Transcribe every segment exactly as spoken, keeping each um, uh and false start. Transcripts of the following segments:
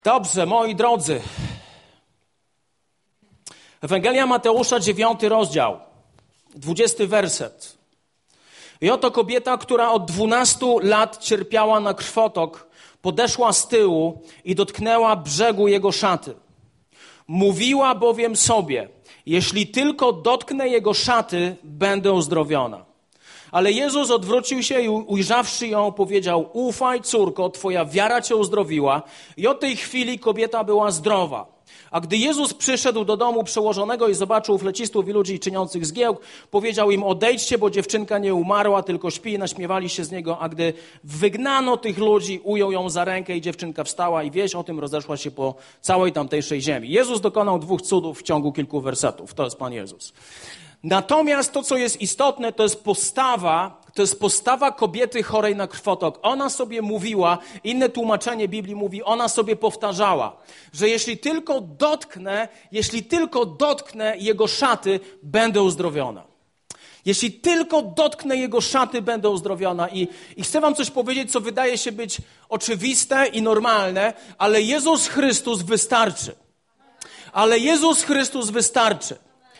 Dobrze, moi drodzy. Ewangelia Mateusza, dziewiąty rozdział, dwudziesty werset. I oto kobieta, która od dwunastu lat cierpiała na krwotok, podeszła z tyłu i dotknęła brzegu jego szaty. Mówiła bowiem sobie, jeśli tylko dotknę jego szaty, będę uzdrowiona. Ale Jezus odwrócił się i ujrzawszy ją, powiedział: ufaj, córko, twoja wiara cię uzdrowiła. I od tej chwili kobieta była zdrowa. A gdy Jezus przyszedł do domu przełożonego i zobaczył flecistów i ludzi czyniących zgiełk, powiedział im: odejdźcie, bo dziewczynka nie umarła, tylko śpi. I naśmiewali się z niego. A gdy wygnano tych ludzi, ujął ją za rękę i dziewczynka wstała i wieść o tym rozeszła się po całej tamtejszej ziemi. Jezus dokonał dwóch cudów w ciągu kilku wersetów. To jest Pan Jezus. Natomiast to, co jest istotne, to jest postawa, to jest postawa kobiety chorej na krwotok. Ona sobie mówiła, inne tłumaczenie Biblii mówi, ona sobie powtarzała, że jeśli tylko dotknę, jeśli tylko dotknę jego szaty, będę uzdrowiona. Jeśli tylko dotknę jego szaty, będę uzdrowiona. I, I chcę wam coś powiedzieć, co wydaje się być oczywiste i normalne, ale Jezus Chrystus wystarczy. Ale Jezus Chrystus wystarczy.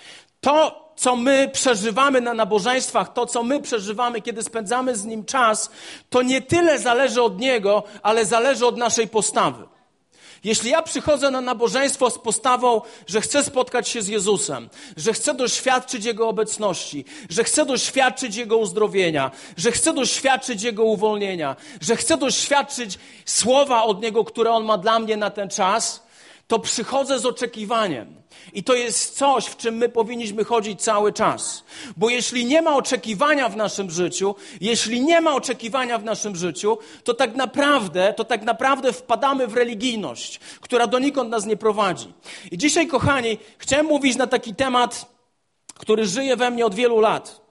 To, co my przeżywamy na nabożeństwach, to, co my przeżywamy, kiedy spędzamy z Nim czas, to nie tyle zależy od Niego, ale zależy od naszej postawy. Jeśli ja przychodzę na nabożeństwo z postawą, że chcę spotkać się z Jezusem, że chcę doświadczyć Jego obecności, że chcę doświadczyć Jego uzdrowienia, że chcę doświadczyć Jego uwolnienia, że chcę doświadczyć słowa od Niego, które On ma dla mnie na ten czas, to przychodzę z oczekiwaniem. I to jest coś, w czym my powinniśmy chodzić cały czas. Bo jeśli nie ma oczekiwania w naszym życiu, jeśli nie ma oczekiwania w naszym życiu, to tak naprawdę, to tak naprawdę wpadamy w religijność, która donikąd nas nie prowadzi. I dzisiaj, kochani, chciałem mówić na taki temat, który żyje we mnie od wielu lat.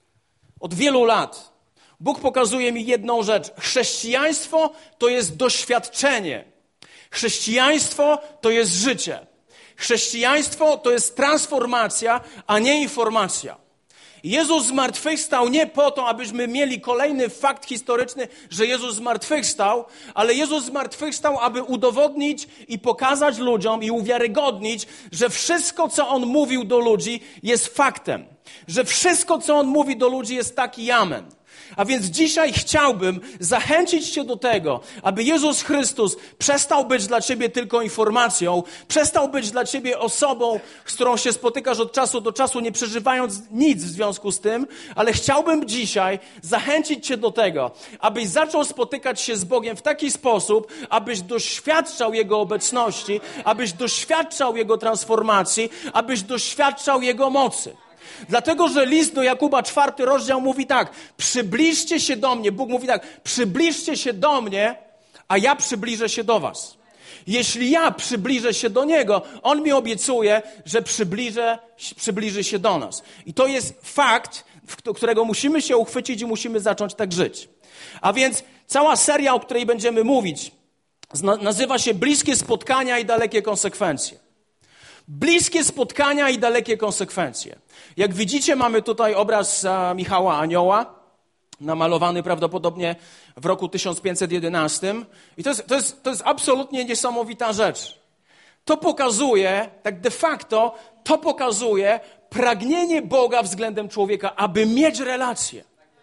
Od wielu lat. Bóg pokazuje mi jedną rzecz. Chrześcijaństwo to jest doświadczenie. Chrześcijaństwo to jest życie. Chrześcijaństwo to jest transformacja, a nie informacja. Jezus zmartwychwstał nie po to, abyśmy mieli kolejny fakt historyczny, że Jezus zmartwychwstał, ale Jezus zmartwychwstał, aby udowodnić i pokazać ludziom i uwiarygodnić, że wszystko, co On mówił do ludzi, jest faktem. Że wszystko, co On mówi do ludzi, jest tak i amen. A więc dzisiaj chciałbym zachęcić cię do tego, aby Jezus Chrystus przestał być dla ciebie tylko informacją, przestał być dla ciebie osobą, z którą się spotykasz od czasu do czasu, nie przeżywając nic w związku z tym, ale chciałbym dzisiaj zachęcić cię do tego, abyś zaczął spotykać się z Bogiem w taki sposób, abyś doświadczał Jego obecności, abyś doświadczał Jego transformacji, abyś doświadczał Jego mocy. Dlatego, że list do Jakuba, czwarty rozdział mówi tak: przybliżcie się do mnie. Bóg mówi tak: przybliżcie się do mnie, a ja przybliżę się do was. Jeśli ja przybliżę się do Niego, On mi obiecuje, że przybliżę, przybliży się do nas. I to jest fakt, którego musimy się uchwycić i musimy zacząć tak żyć. A więc cała seria, o której będziemy mówić, nazywa się Bliskie spotkania i dalekie konsekwencje. Bliskie spotkania i dalekie konsekwencje. Jak widzicie, mamy tutaj obraz Michała Anioła, namalowany prawdopodobnie w roku tysiąc pięćset jedenastym. I to jest, to jest, to jest absolutnie niesamowita rzecz. To pokazuje, tak de facto, to pokazuje pragnienie Boga względem człowieka, aby mieć relację.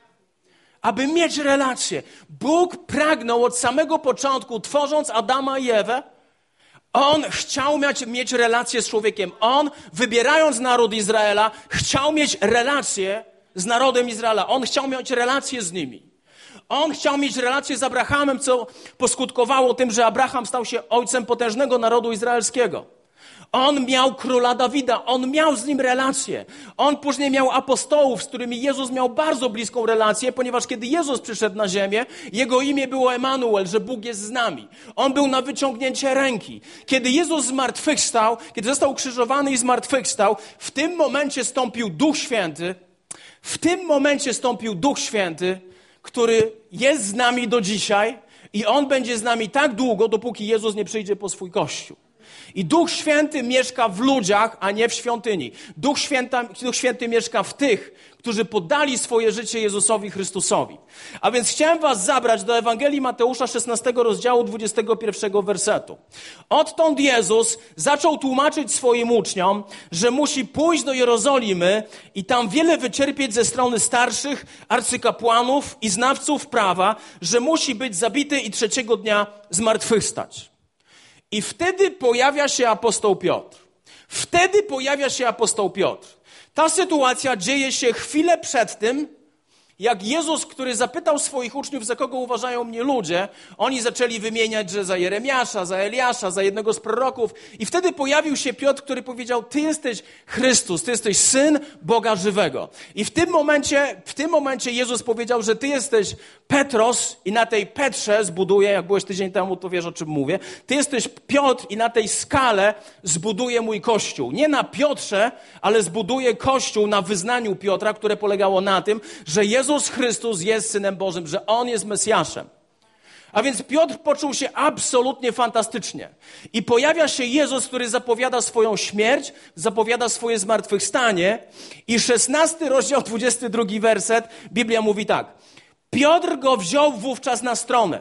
Aby mieć relację. Bóg pragnął od samego początku, tworząc Adama i Ewę, On chciał mieć, mieć relację z człowiekiem. On, wybierając naród Izraela, chciał mieć relację z narodem Izraela. On chciał mieć relację z nimi. On chciał mieć relację z Abrahamem, co poskutkowało tym, że Abraham stał się ojcem potężnego narodu izraelskiego. On miał króla Dawida, on miał z nim relację. On później miał apostołów, z którymi Jezus miał bardzo bliską relację, ponieważ kiedy Jezus przyszedł na ziemię, Jego imię było Emanuel, że Bóg jest z nami. On był na wyciągnięcie ręki. Kiedy Jezus zmartwychwstał, kiedy został ukrzyżowany i zmartwychwstał, w tym momencie stąpił Duch Święty, w tym momencie stąpił Duch Święty, który jest z nami do dzisiaj i On będzie z nami tak długo, dopóki Jezus nie przyjdzie po swój Kościół. I Duch Święty mieszka w ludziach, a nie w świątyni. Duch, Święta, Duch Święty mieszka w tych, którzy poddali swoje życie Jezusowi Chrystusowi. A więc chciałem was zabrać do Ewangelii Mateusza szesnastego rozdziału dwudziestego pierwszego wersetu. Odtąd Jezus zaczął tłumaczyć swoim uczniom, że musi pójść do Jerozolimy i tam wiele wycierpieć ze strony starszych, arcykapłanów i znawców prawa, że musi być zabity i trzeciego dnia zmartwychwstać. I wtedy pojawia się apostoł Piotr. Wtedy pojawia się apostoł Piotr. Ta sytuacja dzieje się chwilę przed tym, jak Jezus, który zapytał swoich uczniów, za kogo uważają mnie ludzie, oni zaczęli wymieniać, że za Jeremiasza, za Eliasza, za jednego z proroków. I wtedy pojawił się Piotr, który powiedział, ty jesteś Chrystus, ty jesteś Syn Boga żywego. I w tym momencie, w tym momencie Jezus powiedział, że ty jesteś Petros i na tej Petrze zbuduję, jak byłeś tydzień temu, to wiesz, o czym mówię. Ty jesteś Piotr i na tej skale zbuduję mój Kościół. Nie na Piotrze, ale zbuduję Kościół na wyznaniu Piotra, które polegało na tym, że Jezus Jezus Chrystus jest Synem Bożym, że On jest Mesjaszem. A więc Piotr poczuł się absolutnie fantastycznie. I pojawia się Jezus, który zapowiada swoją śmierć, zapowiada swoje zmartwychwstanie. I szesnasty rozdział, dwudziesty drugi werset, Biblia mówi tak. Piotr go wziął wówczas na stronę.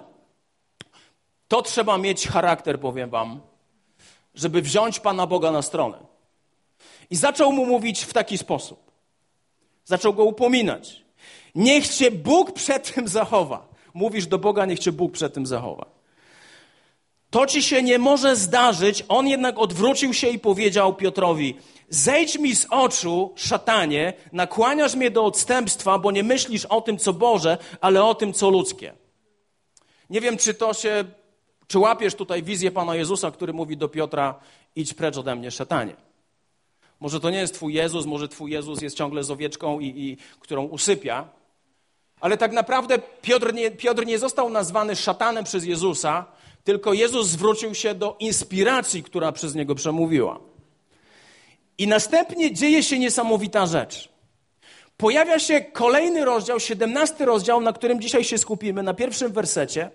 To trzeba mieć charakter, powiem wam, żeby wziąć Pana Boga na stronę. I zaczął mu mówić w taki sposób. Zaczął go upominać. Niech cię Bóg przed tym zachowa. Mówisz do Boga, niech cię Bóg przed tym zachowa. To ci się nie może zdarzyć. On jednak odwrócił się i powiedział Piotrowi, zejdź mi z oczu, szatanie, nakłaniasz mnie do odstępstwa, bo nie myślisz o tym, co Boże, ale o tym, co ludzkie. Nie wiem, czy to się, czy łapiesz tutaj wizję Pana Jezusa, który mówi do Piotra, idź precz ode mnie, szatanie. Może to nie jest twój Jezus, może twój Jezus jest ciągle z owieczką, i, i, którą usypia. Ale tak naprawdę Piotr nie, Piotr nie został nazwany szatanem przez Jezusa, tylko Jezus zwrócił się do inspiracji, która przez niego przemówiła. I następnie dzieje się niesamowita rzecz. Pojawia się kolejny rozdział, siedemnasty rozdział, na którym dzisiaj się skupimy, na pierwszym wersecie.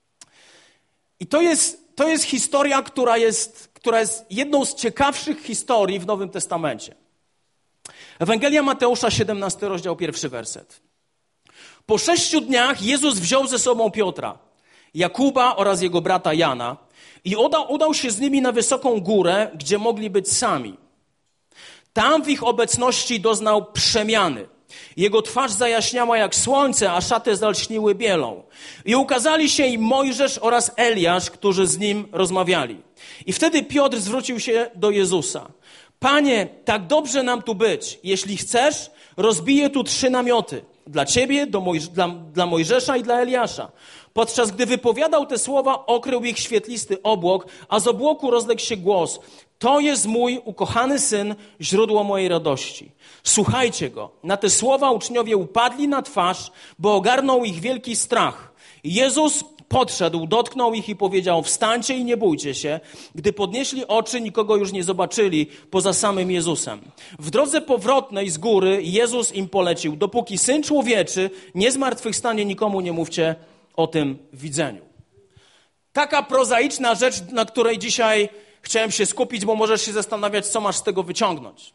I to jest, to jest historia, która jest, która jest jedną z ciekawszych historii w Nowym Testamencie. Ewangelia Mateusza, siedemnasty rozdział, pierwszy werset. Po sześciu dniach Jezus wziął ze sobą Piotra, Jakuba oraz jego brata Jana i udał, udał się z nimi na wysoką górę, gdzie mogli być sami. Tam w ich obecności doznał przemiany. Jego twarz zajaśniała jak słońce, a szaty zalśniły bielą. I ukazali się im Mojżesz oraz Eliasz, którzy z nim rozmawiali. I wtedy Piotr zwrócił się do Jezusa. Panie, tak dobrze nam tu być. Jeśli chcesz, rozbiję tu trzy namioty. Dla ciebie, do Mojż- dla, dla Mojżesza i dla Eliasza. Podczas gdy wypowiadał te słowa, okrył ich świetlisty obłok, a z obłoku rozległ się głos. To jest mój ukochany Syn, źródło mojej radości. Słuchajcie go. Na te słowa uczniowie upadli na twarz, bo ogarnął ich wielki strach. Jezus podszedł, dotknął ich i powiedział, wstańcie i nie bójcie się. Gdy podnieśli oczy, nikogo już nie zobaczyli, poza samym Jezusem. W drodze powrotnej z góry Jezus im polecił, dopóki Syn Człowieczy nie zmartwychwstanie, nikomu nie mówcie o tym widzeniu. Taka prozaiczna rzecz, na której dzisiaj chciałem się skupić, bo możesz się zastanawiać, co masz z tego wyciągnąć.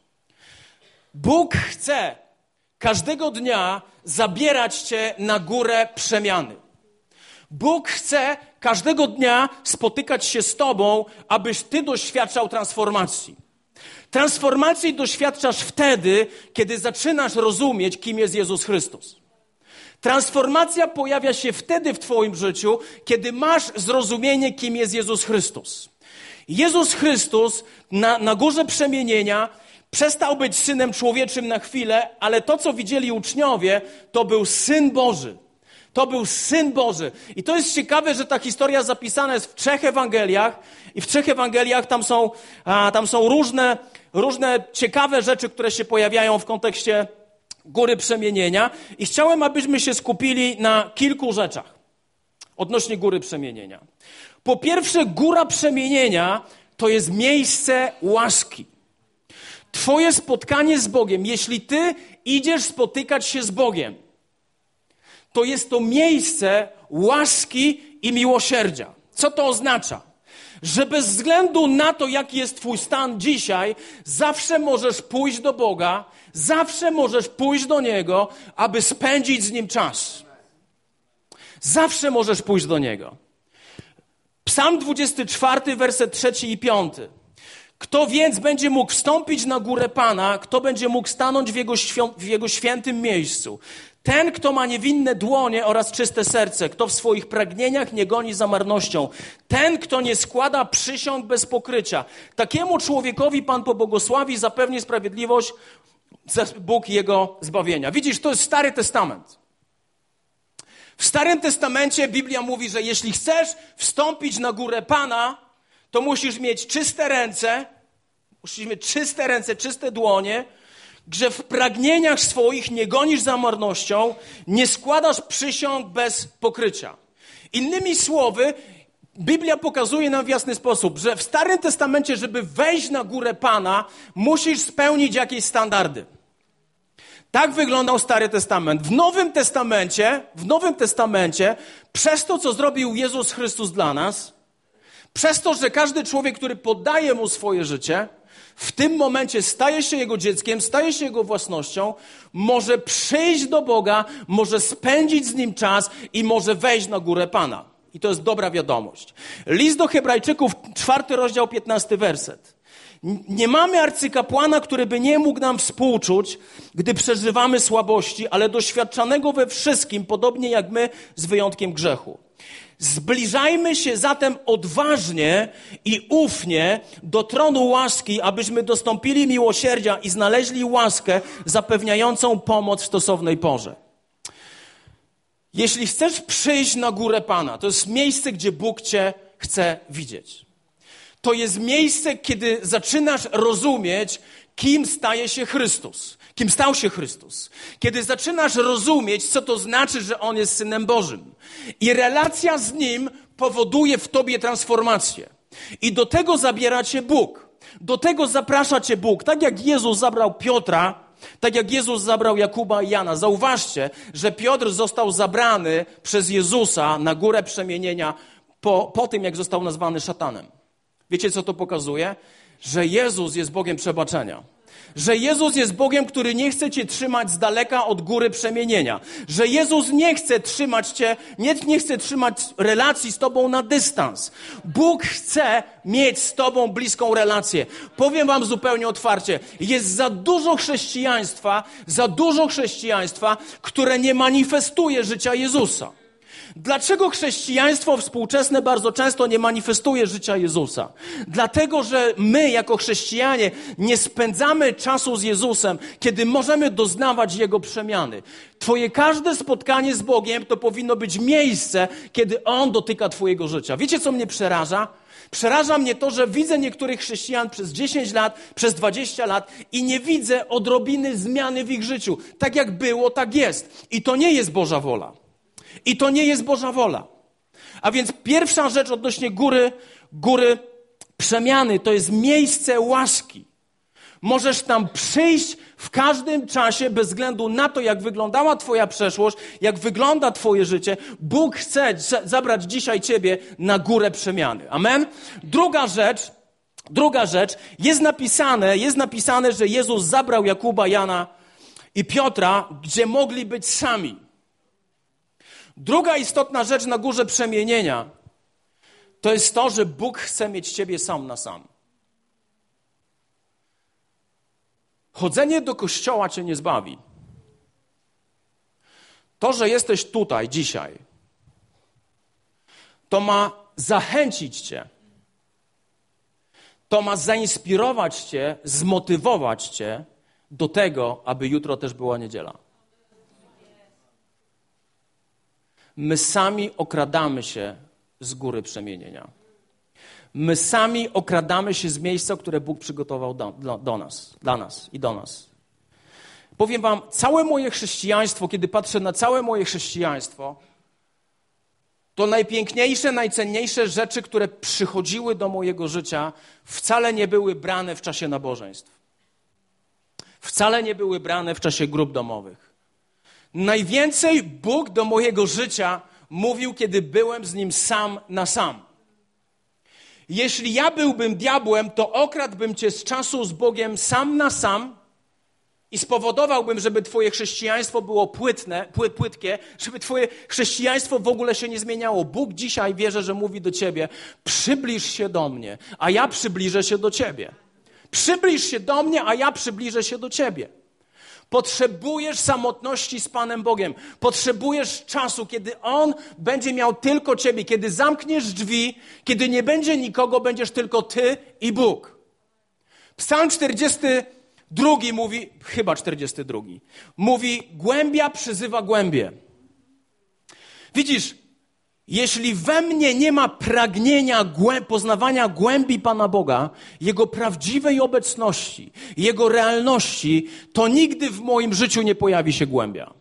Bóg chce każdego dnia zabierać cię na górę przemiany. Bóg chce każdego dnia spotykać się z tobą, abyś ty doświadczał transformacji. Transformacji doświadczasz wtedy, kiedy zaczynasz rozumieć, kim jest Jezus Chrystus. Transformacja pojawia się wtedy w twoim życiu, kiedy masz zrozumienie, kim jest Jezus Chrystus. Jezus Chrystus na, na górze przemienienia przestał być Synem Człowieczym na chwilę, ale to, co widzieli uczniowie, to był Syn Boży. To był Syn Boży. I to jest ciekawe, że ta historia zapisana jest w trzech Ewangeliach i w trzech Ewangeliach tam są, a, tam są różne, różne ciekawe rzeczy, które się pojawiają w kontekście Góry Przemienienia. I chciałem, abyśmy się skupili na kilku rzeczach odnośnie Góry Przemienienia. Po pierwsze, Góra Przemienienia to jest miejsce łaski. Twoje spotkanie z Bogiem, jeśli ty idziesz spotykać się z Bogiem, to jest to miejsce łaski i miłosierdzia. Co to oznacza? że bez względu na to, jaki jest twój stan dzisiaj, zawsze możesz pójść do Boga, zawsze możesz pójść do Niego, aby spędzić z Nim czas. Zawsze możesz pójść do Niego. Psalm dwudziesty czwarty, werset trzeci i piąty. Kto więc będzie mógł wstąpić na górę Pana, kto będzie mógł stanąć w Jego, świąt, w Jego świętym miejscu? Ten, kto ma niewinne dłonie oraz czyste serce, kto w swoich pragnieniach nie goni za marnością. Ten, kto nie składa przysiąg bez pokrycia. Takiemu człowiekowi Pan pobłogosławi, zapewni sprawiedliwość, Bóg jego zbawienia. Widzisz, to jest Stary Testament. W Starym Testamencie Biblia mówi, że jeśli chcesz wstąpić na górę Pana, to musisz mieć czyste ręce, musisz mieć czyste ręce, czyste dłonie, że w pragnieniach swoich nie gonisz za marnością, nie składasz przysiąg bez pokrycia. Innymi słowy, Biblia pokazuje nam w jasny sposób, że w Starym Testamencie, żeby wejść na górę Pana, musisz spełnić jakieś standardy. Tak wyglądał Stary Testament. W Nowym Testamencie, w Nowym Testamencie, przez to, co zrobił Jezus Chrystus dla nas, przez to, że każdy człowiek, który poddaje Mu swoje życie, w tym momencie staje się Jego dzieckiem, staje się Jego własnością, może przyjść do Boga, może spędzić z Nim czas i może wejść na górę Pana. I to jest dobra wiadomość. List do Hebrajczyków, czwarty rozdział, piętnasty werset. Nie mamy arcykapłana, który by nie mógł nam współczuć, gdy przeżywamy słabości, ale doświadczanego we wszystkim, podobnie jak my, z wyjątkiem grzechu. Zbliżajmy się zatem odważnie i ufnie do tronu łaski, abyśmy dostąpili miłosierdzia i znaleźli łaskę zapewniającą pomoc w stosownej porze. Jeśli chcesz przyjść na górę Pana, to jest miejsce, gdzie Bóg cię chce widzieć. To jest miejsce, kiedy zaczynasz rozumieć, kim staje się Chrystus. Kim stał się Chrystus. Kiedy zaczynasz rozumieć, co to znaczy, że On jest Synem Bożym. I relacja z Nim powoduje w tobie transformację. I do tego zabiera cię Bóg. Do tego zaprasza cię Bóg. Tak jak Jezus zabrał Piotra, tak jak Jezus zabrał Jakuba i Jana. Zauważcie, że Piotr został zabrany przez Jezusa na górę przemienienia po, po tym, jak został nazwany szatanem. Wiecie, co to pokazuje? Że Jezus jest Bogiem przebaczenia. Że Jezus jest Bogiem, który nie chce cię trzymać z daleka od góry przemienienia. Że Jezus nie chce trzymać cię, nie, nie chce trzymać relacji z tobą na dystans. Bóg chce mieć z tobą bliską relację. Powiem wam zupełnie otwarcie. Jest za dużo chrześcijaństwa, za dużo chrześcijaństwa, które nie manifestuje życia Jezusa. Dlaczego chrześcijaństwo współczesne bardzo często nie manifestuje życia Jezusa? Dlatego, że my jako chrześcijanie nie spędzamy czasu z Jezusem, kiedy możemy doznawać Jego przemiany. Twoje każde spotkanie z Bogiem to powinno być miejsce, kiedy On dotyka twojego życia. Wiecie, co mnie przeraża? Przeraża mnie to, że widzę niektórych chrześcijan przez dziesięć lat, przez dwadzieścia lat i nie widzę odrobiny zmiany w ich życiu. Tak jak było, tak jest. I to nie jest Boża wola. I to nie jest Boża wola. A więc pierwsza rzecz odnośnie góry, góry przemiany, to jest miejsce łaski. Możesz tam przyjść w każdym czasie, bez względu na to, jak wyglądała twoja przeszłość, jak wygląda twoje życie. Bóg chce zabrać dzisiaj ciebie na górę przemiany. Amen? Druga rzecz, druga rzecz, jest napisane, jest napisane, że Jezus zabrał Jakuba, Jana i Piotra, gdzie mogli być sami. Druga istotna rzecz na górze przemienienia to jest to, że Bóg chce mieć ciebie sam na sam. Chodzenie do kościoła cię nie zbawi. To, że jesteś tutaj dzisiaj, to ma zachęcić cię. To ma zainspirować cię, zmotywować cię do tego, aby jutro też była niedziela. My sami okradamy się z góry przemienienia. My sami okradamy się z miejsca, które Bóg przygotował do, do, do nas, dla nas i do nas. Powiem wam, całe moje chrześcijaństwo, kiedy patrzę na całe moje chrześcijaństwo, to najpiękniejsze, najcenniejsze rzeczy, które przychodziły do mojego życia, wcale nie były brane w czasie nabożeństw. Wcale nie były brane w czasie grup domowych. Najwięcej Bóg do mojego życia mówił, kiedy byłem z Nim sam na sam. Jeśli ja byłbym diabłem, to okradłbym cię z czasu z Bogiem sam na sam i spowodowałbym, żeby twoje chrześcijaństwo było płytne, pły, płytkie, żeby twoje chrześcijaństwo w ogóle się nie zmieniało. Bóg dzisiaj, wierzę, że mówi do ciebie, przybliż się do mnie, a ja przybliżę się do ciebie. Przybliż się do mnie, a ja przybliżę się do ciebie. Potrzebujesz samotności z Panem Bogiem. Potrzebujesz czasu, kiedy On będzie miał tylko ciebie. Kiedy zamkniesz drzwi, kiedy nie będzie nikogo, będziesz tylko ty i Bóg. Psalm czterdziesty drugi mówi, chyba czterdziesty drugi, mówi, głębia przyzywa głębię. Widzisz, jeśli we mnie nie ma pragnienia głę- poznawania głębi Pana Boga, Jego prawdziwej obecności, Jego realności, to nigdy w moim życiu nie pojawi się głębia.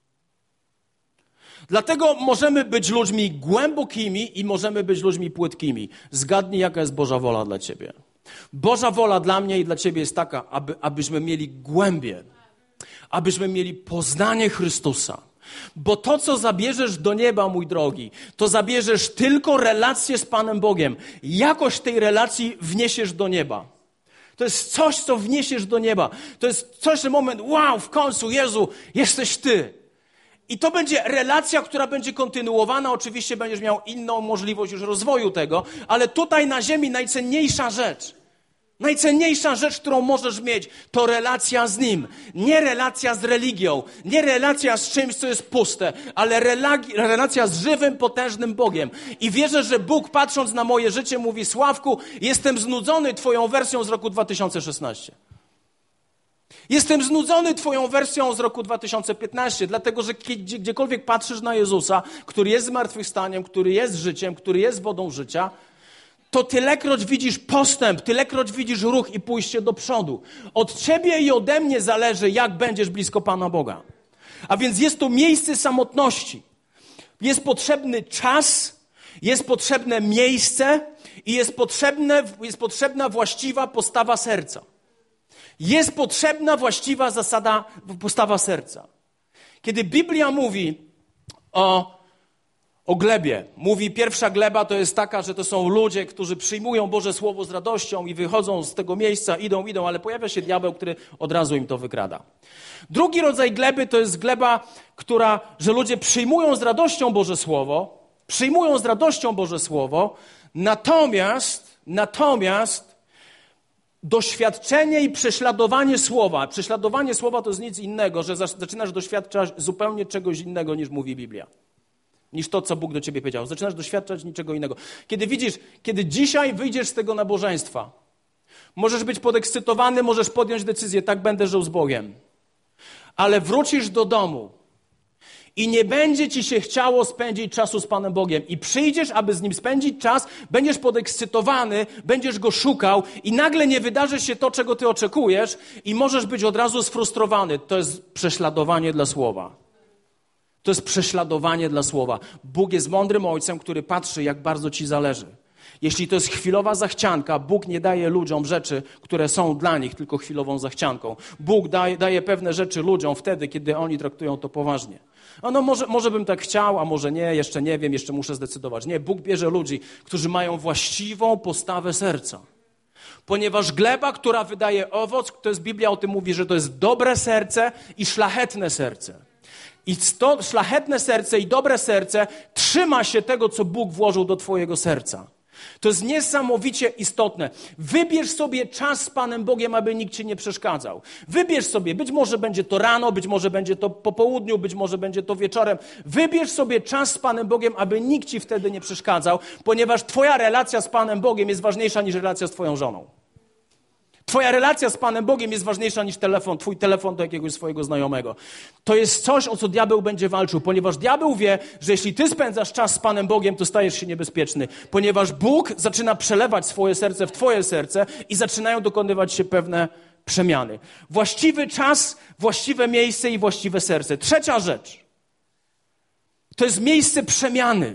Dlatego możemy być ludźmi głębokimi i możemy być ludźmi płytkimi. Zgadnij, jaka jest Boża wola dla ciebie. Boża wola dla mnie i dla ciebie jest taka, aby, abyśmy mieli głębię, abyśmy mieli poznanie Chrystusa. Bo to, co zabierzesz do nieba, mój drogi, to zabierzesz tylko relację z Panem Bogiem. Jakość tej relacji wniesiesz do nieba. To jest coś, co wniesiesz do nieba. To jest coś, że moment, wow, w końcu, Jezu, jesteś Ty. I to będzie relacja, która będzie kontynuowana. Oczywiście będziesz miał inną możliwość już rozwoju tego, ale tutaj na ziemi najcenniejsza rzecz, najcenniejsza rzecz, którą możesz mieć, to relacja z Nim. Nie relacja z religią, nie relacja z czymś, co jest puste, ale relagi- relacja z żywym, potężnym Bogiem. I wierzę, że Bóg, patrząc na moje życie, mówi, Sławku, jestem znudzony twoją wersją z roku dwa tysiące szesnastego. Jestem znudzony twoją wersją z roku dwa tysiące piętnastego, dlatego, że gdzie, gdziekolwiek patrzysz na Jezusa, który jest zmartwychwstaniem, który jest życiem, który jest wodą życia, to tylekroć widzisz postęp, tylekroć widzisz ruch i pójście do przodu. Od ciebie i ode mnie zależy, jak będziesz blisko Pana Boga. A więc jest to miejsce samotności. Jest potrzebny czas, jest potrzebne miejsce i jest, potrzebne, jest potrzebna właściwa postawa serca. Jest potrzebna właściwa zasada, postawa serca. Kiedy Biblia mówi o O glebie. Mówi, pierwsza gleba to jest taka, że to są ludzie, którzy przyjmują Boże Słowo z radością i wychodzą z tego miejsca, idą, idą, ale pojawia się diabeł, który od razu im to wykrada. Drugi rodzaj gleby to jest gleba, która, że ludzie przyjmują z radością Boże Słowo, przyjmują z radością Boże Słowo, natomiast, natomiast doświadczenie i prześladowanie Słowa, prześladowanie Słowa to jest nic innego, że zaczynasz doświadczać zupełnie czegoś innego niż mówi Biblia. Niż to, co Bóg do ciebie powiedział. Zaczynasz doświadczać niczego innego. Kiedy widzisz, kiedy dzisiaj wyjdziesz z tego nabożeństwa, możesz być podekscytowany, możesz podjąć decyzję, tak będę żył z Bogiem. Ale wrócisz do domu i nie będzie ci się chciało spędzić czasu z Panem Bogiem. I przyjdziesz, aby z Nim spędzić czas, będziesz podekscytowany, będziesz Go szukał i nagle nie wydarzy się to, czego ty oczekujesz i możesz być od razu sfrustrowany. To jest prześladowanie dla Słowa. To jest prześladowanie dla Słowa. Bóg jest mądrym Ojcem, który patrzy, jak bardzo ci zależy. Jeśli to jest chwilowa zachcianka, Bóg nie daje ludziom rzeczy, które są dla nich tylko chwilową zachcianką. Bóg daje, daje pewne rzeczy ludziom wtedy, kiedy oni traktują to poważnie. A no może, może bym tak chciał, a może nie, jeszcze nie wiem, jeszcze muszę zdecydować. Nie, Bóg bierze ludzi, którzy mają właściwą postawę serca. Ponieważ gleba, która wydaje owoc, to jest Biblia o tym mówi, że to jest dobre serce i szlachetne serce. I to szlachetne serce i dobre serce trzyma się tego, co Bóg włożył do twojego serca. To jest niesamowicie istotne. Wybierz sobie czas z Panem Bogiem, aby nikt ci nie przeszkadzał. Wybierz sobie, być może będzie to rano, być może będzie to po południu, być może będzie to wieczorem. Wybierz sobie czas z Panem Bogiem, aby nikt ci wtedy nie przeszkadzał, ponieważ twoja relacja z Panem Bogiem jest ważniejsza niż relacja z twoją żoną. Twoja relacja z Panem Bogiem jest ważniejsza niż telefon, twój telefon do jakiegoś swojego znajomego. To jest coś, o co diabeł będzie walczył, ponieważ diabeł wie, że jeśli ty spędzasz czas z Panem Bogiem, to stajesz się niebezpieczny, ponieważ Bóg zaczyna przelewać swoje serce w twoje serce i zaczynają dokonywać się pewne przemiany. Właściwy czas, właściwe miejsce i właściwe serce. Trzecia rzecz. To jest miejsce przemiany.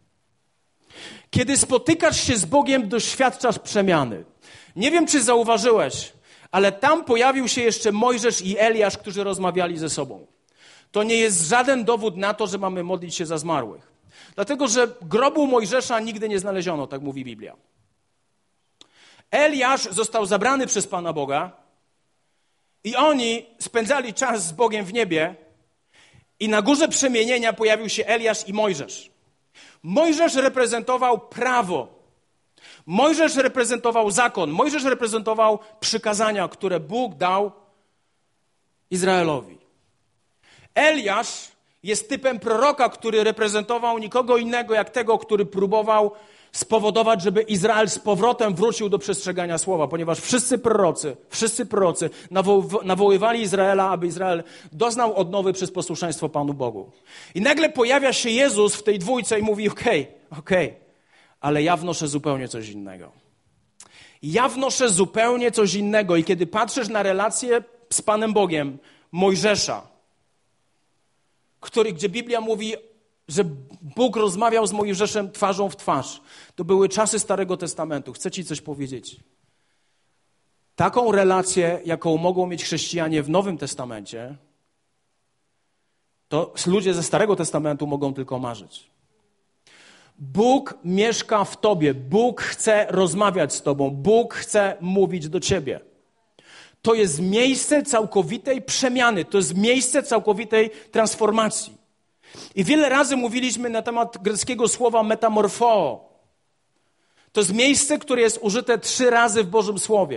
Kiedy spotykasz się z Bogiem, doświadczasz przemiany. Nie wiem, czy zauważyłeś, ale tam pojawił się jeszcze Mojżesz i Eliasz, którzy rozmawiali ze sobą. To nie jest żaden dowód na to, że mamy modlić się za zmarłych. Dlatego, że grobu Mojżesza nigdy nie znaleziono, tak mówi Biblia. Eliasz został zabrany przez Pana Boga i oni spędzali czas z Bogiem w niebie i na górze przemienienia pojawił się Eliasz i Mojżesz. Mojżesz reprezentował prawo. Mojżesz reprezentował zakon. Mojżesz reprezentował przykazania, które Bóg dał Izraelowi. Eliasz jest typem proroka, który reprezentował nikogo innego jak tego, który próbował spowodować, żeby Izrael z powrotem wrócił do przestrzegania słowa, ponieważ wszyscy prorocy, wszyscy prorocy nawoł- nawoływali Izraela, aby Izrael doznał odnowy przez posłuszeństwo Panu Bogu. I nagle pojawia się Jezus w tej dwójce i mówi, okej, okay, okej, okay, ale ja wnoszę zupełnie coś innego. Ja wnoszę zupełnie coś innego i kiedy patrzysz na relację z Panem Bogiem, Mojżesza, który, gdzie Biblia mówi, że Bóg rozmawiał z Mojżeszem twarzą w twarz. To były czasy Starego Testamentu. Chcę ci coś powiedzieć. Taką relację, jaką mogą mieć chrześcijanie w Nowym Testamencie, to ludzie ze Starego Testamentu mogą tylko marzyć. Bóg mieszka w tobie. Bóg chce rozmawiać z tobą. Bóg chce mówić do ciebie. To jest miejsce całkowitej przemiany. To jest miejsce całkowitej transformacji. I wiele razy mówiliśmy na temat greckiego słowa metamorfoo. To jest miejsce, które jest użyte trzy razy w Bożym Słowie.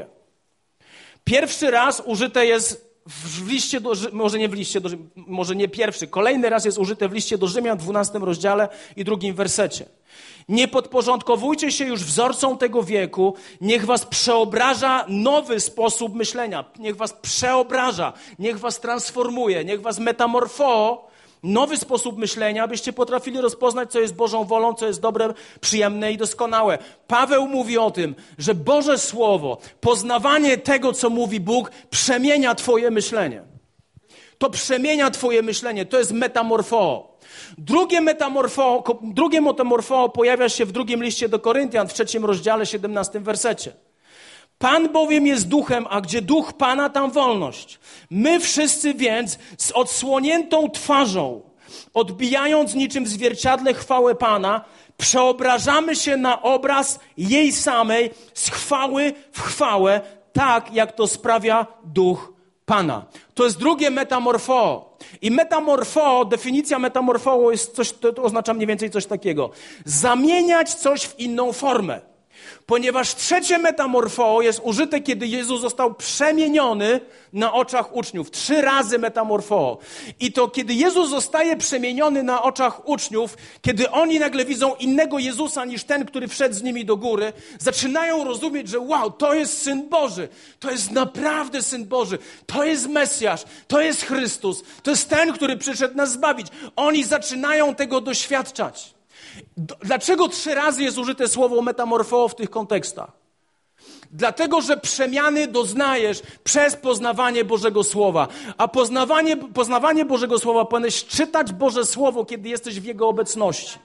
Pierwszy raz użyte jest w liście do, może nie w liście do, może nie pierwszy, kolejny raz jest użyte w liście do Rzymian w dwunastym rozdziale i drugim wersecie. Nie podporządkowujcie się już wzorcom tego wieku, niech was przeobraża nowy sposób myślenia, niech was przeobraża, niech was transformuje, niech was metamorfoo, nowy sposób myślenia, abyście potrafili rozpoznać, co jest Bożą wolą, co jest dobre, przyjemne i doskonałe. Paweł mówi o tym, że Boże Słowo, poznawanie tego, co mówi Bóg, przemienia twoje myślenie. To przemienia twoje myślenie, to jest metamorfoo. Drugie metamorfoo, drugie metamorfoo pojawia się w drugim liście do Koryntian, w trzecim rozdziale, siedemnastym wersecie. Pan bowiem jest duchem, a gdzie duch Pana, tam wolność. My wszyscy więc z odsłoniętą twarzą, odbijając niczym w zwierciadle chwałę Pana, przeobrażamy się na obraz jej samej z chwały w chwałę, tak jak to sprawia duch Pana. To jest drugie metamorfoo. I metamorfoo, definicja metamorfoo jest coś, to, to oznacza mniej więcej coś takiego. Zamieniać coś w inną formę. Ponieważ trzecie metamorfoo jest użyte, kiedy Jezus został przemieniony na oczach uczniów. Trzy razy metamorfoo. I to, kiedy Jezus zostaje przemieniony na oczach uczniów, kiedy oni nagle widzą innego Jezusa niż ten, który wszedł z nimi do góry, zaczynają rozumieć, że wow, to jest Syn Boży. To jest naprawdę Syn Boży. To jest Mesjasz. To jest Chrystus. To jest ten, który przyszedł nas zbawić. Oni zaczynają tego doświadczać. Dlaczego trzy razy jest użyte słowo metamorfoo w tych kontekstach? Dlatego, że przemiany doznajesz przez poznawanie Bożego Słowa. A poznawanie, poznawanie Bożego Słowa powinieneś czytać Boże Słowo, kiedy jesteś w Jego obecności.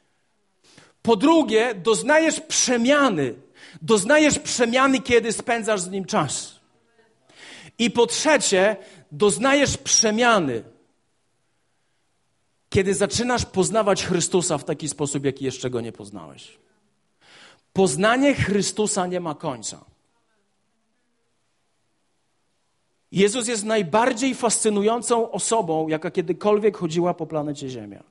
Po drugie, doznajesz przemiany. Doznajesz przemiany, kiedy spędzasz z Nim czas. I po trzecie, doznajesz przemiany, kiedy zaczynasz poznawać Chrystusa w taki sposób, jaki jeszcze Go nie poznałeś. Poznanie Chrystusa nie ma końca. Jezus jest najbardziej fascynującą osobą, jaka kiedykolwiek chodziła po planecie Ziemia.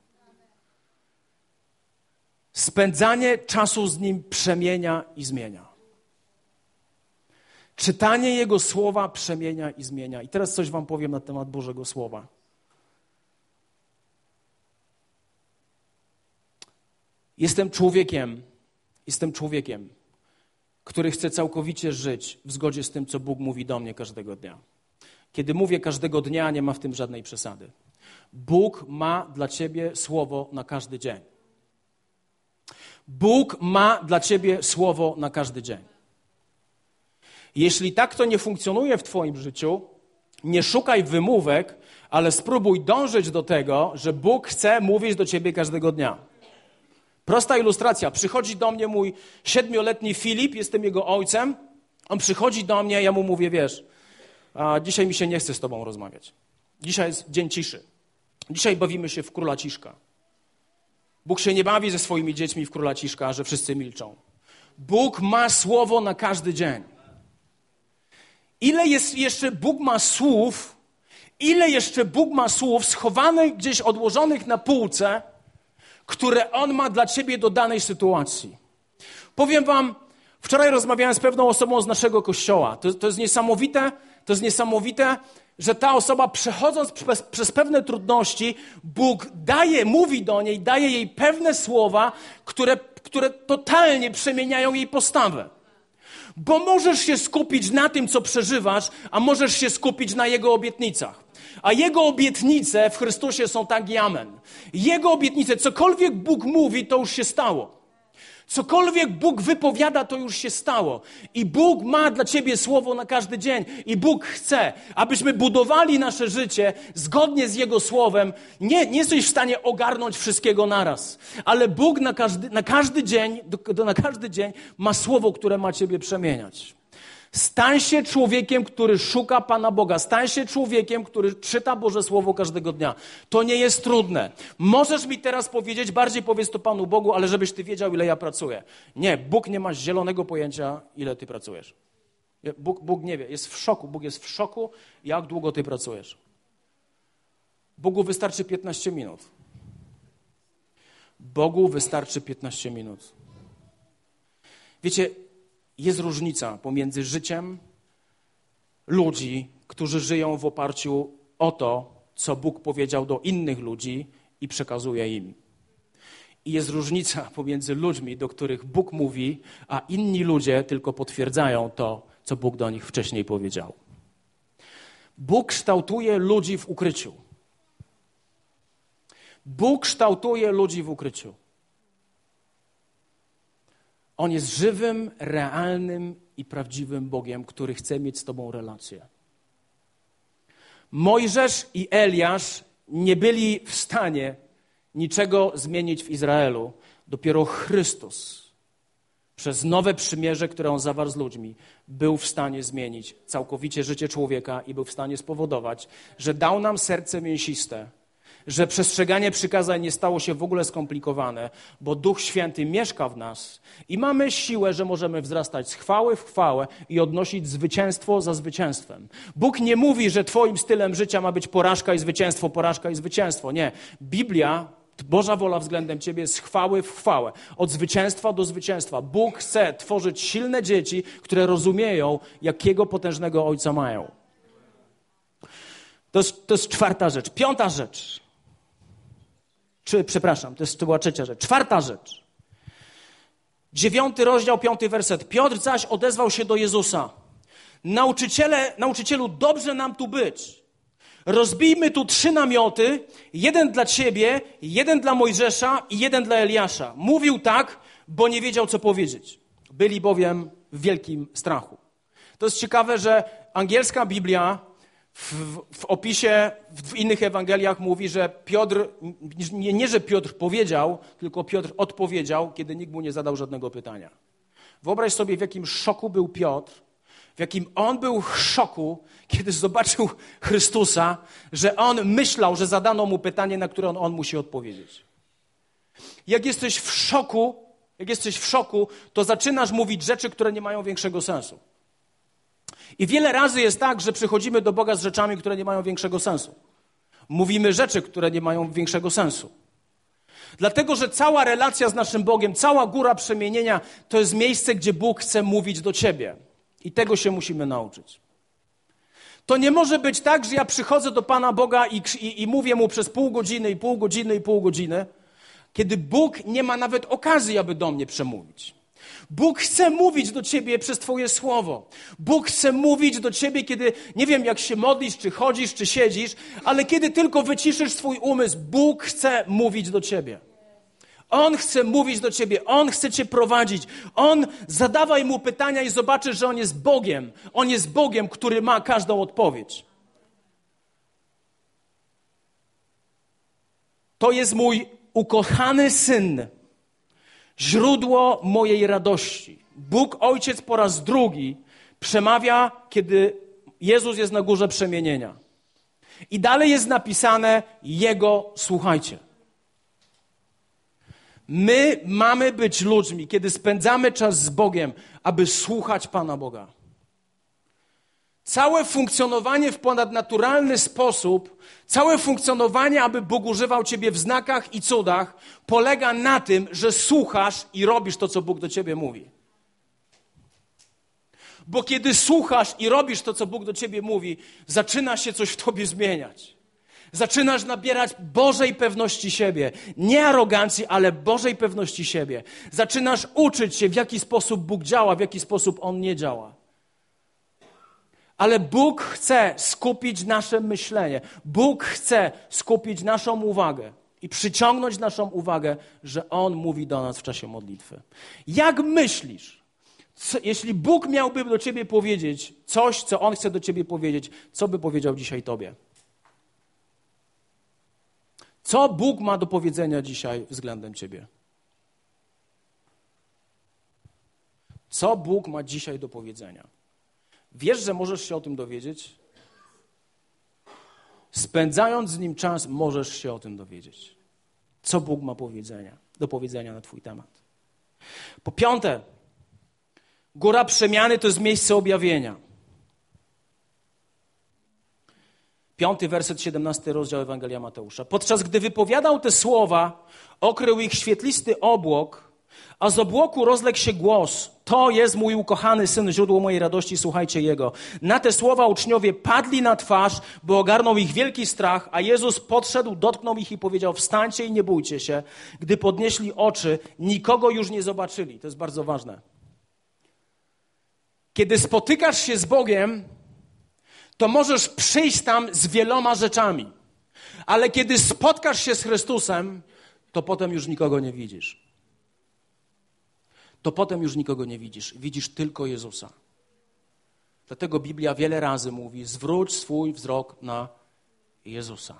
Spędzanie czasu z Nim przemienia i zmienia. Czytanie Jego Słowa przemienia i zmienia. I teraz coś wam powiem na temat Bożego Słowa. Jestem człowiekiem, jestem człowiekiem, który chce całkowicie żyć w zgodzie z tym, co Bóg mówi do mnie każdego dnia. Kiedy mówię każdego dnia, nie ma w tym żadnej przesady. Bóg ma dla ciebie słowo na każdy dzień. Bóg ma dla ciebie słowo na każdy dzień. Jeśli tak to nie funkcjonuje w twoim życiu, nie szukaj wymówek, ale spróbuj dążyć do tego, że Bóg chce mówić do ciebie każdego dnia. Prosta ilustracja. Przychodzi do mnie mój siedmioletni Filip, jestem jego ojcem. On przychodzi do mnie, ja mu mówię, wiesz, a dzisiaj mi się nie chce z tobą rozmawiać. Dzisiaj jest dzień ciszy. Dzisiaj bawimy się w Króla Ciszka. Bóg się nie bawi ze swoimi dziećmi w Króla Ciszka, że wszyscy milczą. Bóg ma słowo na każdy dzień. Ile jest jeszcze Bóg ma słów, ile jeszcze Bóg ma słów schowanych gdzieś, odłożonych na półce, które On ma dla ciebie do danej sytuacji. Powiem wam, wczoraj rozmawiałem z pewną osobą z naszego kościoła. To, to jest niesamowite, to jest niesamowite, że ta osoba przechodząc przez, przez pewne trudności, Bóg daje, mówi do niej, daje jej pewne słowa, które, które totalnie przemieniają jej postawę. Bo możesz się skupić na tym, co przeżywasz, a możesz się skupić na Jego obietnicach. A Jego obietnice w Chrystusie są tak i amen. Jego obietnice, cokolwiek Bóg mówi, to już się stało. Cokolwiek Bóg wypowiada, to już się stało. I Bóg ma dla ciebie słowo na każdy dzień. I Bóg chce, abyśmy budowali nasze życie zgodnie z Jego słowem. Nie, nie jesteś w stanie ogarnąć wszystkiego naraz. Ale Bóg na każdy, na każdy dzień, do, na każdy dzień ma słowo, które ma ciebie przemieniać. Stań się człowiekiem, który szuka Pana Boga. Stań się człowiekiem, który czyta Boże Słowo każdego dnia. To nie jest trudne. Możesz mi teraz powiedzieć, bardziej powiedz to Panu Bogu, ale żebyś ty wiedział, ile ja pracuję. Nie, Bóg nie ma zielonego pojęcia, ile ty pracujesz. Bóg, Bóg nie wie, jest w szoku. Bóg jest w szoku, jak długo ty pracujesz. Bogu wystarczy piętnaście minut. Bogu wystarczy piętnaście minut. Wiecie, jest różnica pomiędzy życiem ludzi, którzy żyją w oparciu o to, co Bóg powiedział do innych ludzi i przekazuje im. I jest różnica pomiędzy ludźmi, do których Bóg mówi, a inni ludzie tylko potwierdzają to, co Bóg do nich wcześniej powiedział. Bóg kształtuje ludzi w ukryciu. Bóg kształtuje ludzi w ukryciu. On jest żywym, realnym i prawdziwym Bogiem, który chce mieć z tobą relację. Mojżesz i Eliasz nie byli w stanie niczego zmienić w Izraelu. Dopiero Chrystus przez nowe przymierze, które On zawarł z ludźmi, był w stanie zmienić całkowicie życie człowieka i był w stanie spowodować, że dał nam serce mięsiste, że przestrzeganie przykazań nie stało się w ogóle skomplikowane, bo Duch Święty mieszka w nas i mamy siłę, że możemy wzrastać z chwały w chwałę i odnosić zwycięstwo za zwycięstwem. Bóg nie mówi, że twoim stylem życia ma być porażka i zwycięstwo, porażka i zwycięstwo. Nie. Biblia, Boża wola względem ciebie jest z chwały w chwałę, od zwycięstwa do zwycięstwa. Bóg chce tworzyć silne dzieci, które rozumieją, jakiego potężnego Ojca mają. To jest, to jest czwarta rzecz. Piąta rzecz. Czy, przepraszam, to, jest, to była trzecia rzecz. Czwarta rzecz. Dziewiąty rozdział, piąty werset. Piotr zaś odezwał się do Jezusa. Nauczyciele, nauczycielu, dobrze nam tu być. Rozbijmy tu trzy namioty, jeden dla ciebie, jeden dla Mojżesza i jeden dla Eliasza. Mówił tak, bo nie wiedział, co powiedzieć. Byli bowiem w wielkim strachu. To jest ciekawe, że angielska Biblia w, w opisie w innych Ewangeliach mówi, że Piotr, nie, nie że Piotr powiedział, tylko Piotr odpowiedział, kiedy nikt mu nie zadał żadnego pytania. Wyobraź sobie, w jakim szoku był Piotr, w jakim on był w szoku, kiedy zobaczył Chrystusa, że on myślał, że zadano mu pytanie, na które on, on musi odpowiedzieć. Jak jesteś w szoku, jak jesteś w szoku, to zaczynasz mówić rzeczy, które nie mają większego sensu. I wiele razy jest tak, że przychodzimy do Boga z rzeczami, które nie mają większego sensu. Mówimy rzeczy, które nie mają większego sensu. Dlatego, że cała relacja z naszym Bogiem, cała góra przemienienia, to jest miejsce, gdzie Bóg chce mówić do ciebie. I tego się musimy nauczyć. To nie może być tak, że ja przychodzę do Pana Boga i, i, i mówię Mu przez pół godziny i pół godziny i pół godziny, kiedy Bóg nie ma nawet okazji, aby do mnie przemówić. Bóg chce mówić do ciebie przez twoje słowo. Bóg chce mówić do ciebie, kiedy, nie wiem, jak się modlisz, czy chodzisz, czy siedzisz, ale kiedy tylko wyciszysz swój umysł, Bóg chce mówić do ciebie. On chce mówić do ciebie, On chce cię prowadzić. On, zadawaj Mu pytania i zobaczysz, że On jest Bogiem. On jest Bogiem, który ma każdą odpowiedź. To jest mój ukochany Syn, źródło mojej radości. Bóg Ojciec po raz drugi przemawia, kiedy Jezus jest na górze przemienienia. I dalej jest napisane, Jego słuchajcie. My mamy być ludźmi, kiedy spędzamy czas z Bogiem, aby słuchać Pana Boga. Całe funkcjonowanie w ponadnaturalny sposób, całe funkcjonowanie, aby Bóg używał ciebie w znakach i cudach, polega na tym, że słuchasz i robisz to, co Bóg do ciebie mówi. Bo kiedy słuchasz i robisz to, co Bóg do ciebie mówi, zaczyna się coś w tobie zmieniać. Zaczynasz nabierać Bożej pewności siebie. Nie arogancji, ale Bożej pewności siebie. Zaczynasz uczyć się, w jaki sposób Bóg działa, w jaki sposób On nie działa. Ale Bóg chce skupić nasze myślenie. Bóg chce skupić naszą uwagę i przyciągnąć naszą uwagę, że On mówi do nas w czasie modlitwy. Jak myślisz, co, jeśli Bóg miałby do ciebie powiedzieć coś, co On chce do ciebie powiedzieć, co by powiedział dzisiaj tobie? Co Bóg ma do powiedzenia dzisiaj względem ciebie? Co Bóg ma dzisiaj do powiedzenia? Wiesz, że możesz się o tym dowiedzieć? Spędzając z Nim czas, możesz się o tym dowiedzieć. Co Bóg ma powiedzenia, do powiedzenia na twój temat. Po piąte, góra przemiany to jest miejsce objawienia. Piąty werset, siedemnasty rozdział Ewangelia Mateusza. Podczas gdy wypowiadał te słowa, okrył ich świetlisty obłok, a z obłoku rozległ się głos. To jest mój ukochany Syn, źródło mojej radości, słuchajcie Jego. Na te słowa uczniowie padli na twarz, bo ogarnął ich wielki strach, a Jezus podszedł, dotknął ich i powiedział: wstańcie i nie bójcie się. Gdy podnieśli oczy, nikogo już nie zobaczyli. To jest bardzo ważne. Kiedy spotykasz się z Bogiem, to możesz przyjść tam z wieloma rzeczami. Ale kiedy spotkasz się z Chrystusem, to potem już nikogo nie widzisz. To potem już nikogo nie widzisz. Widzisz tylko Jezusa. Dlatego Biblia wiele razy mówi: zwróć swój wzrok na Jezusa.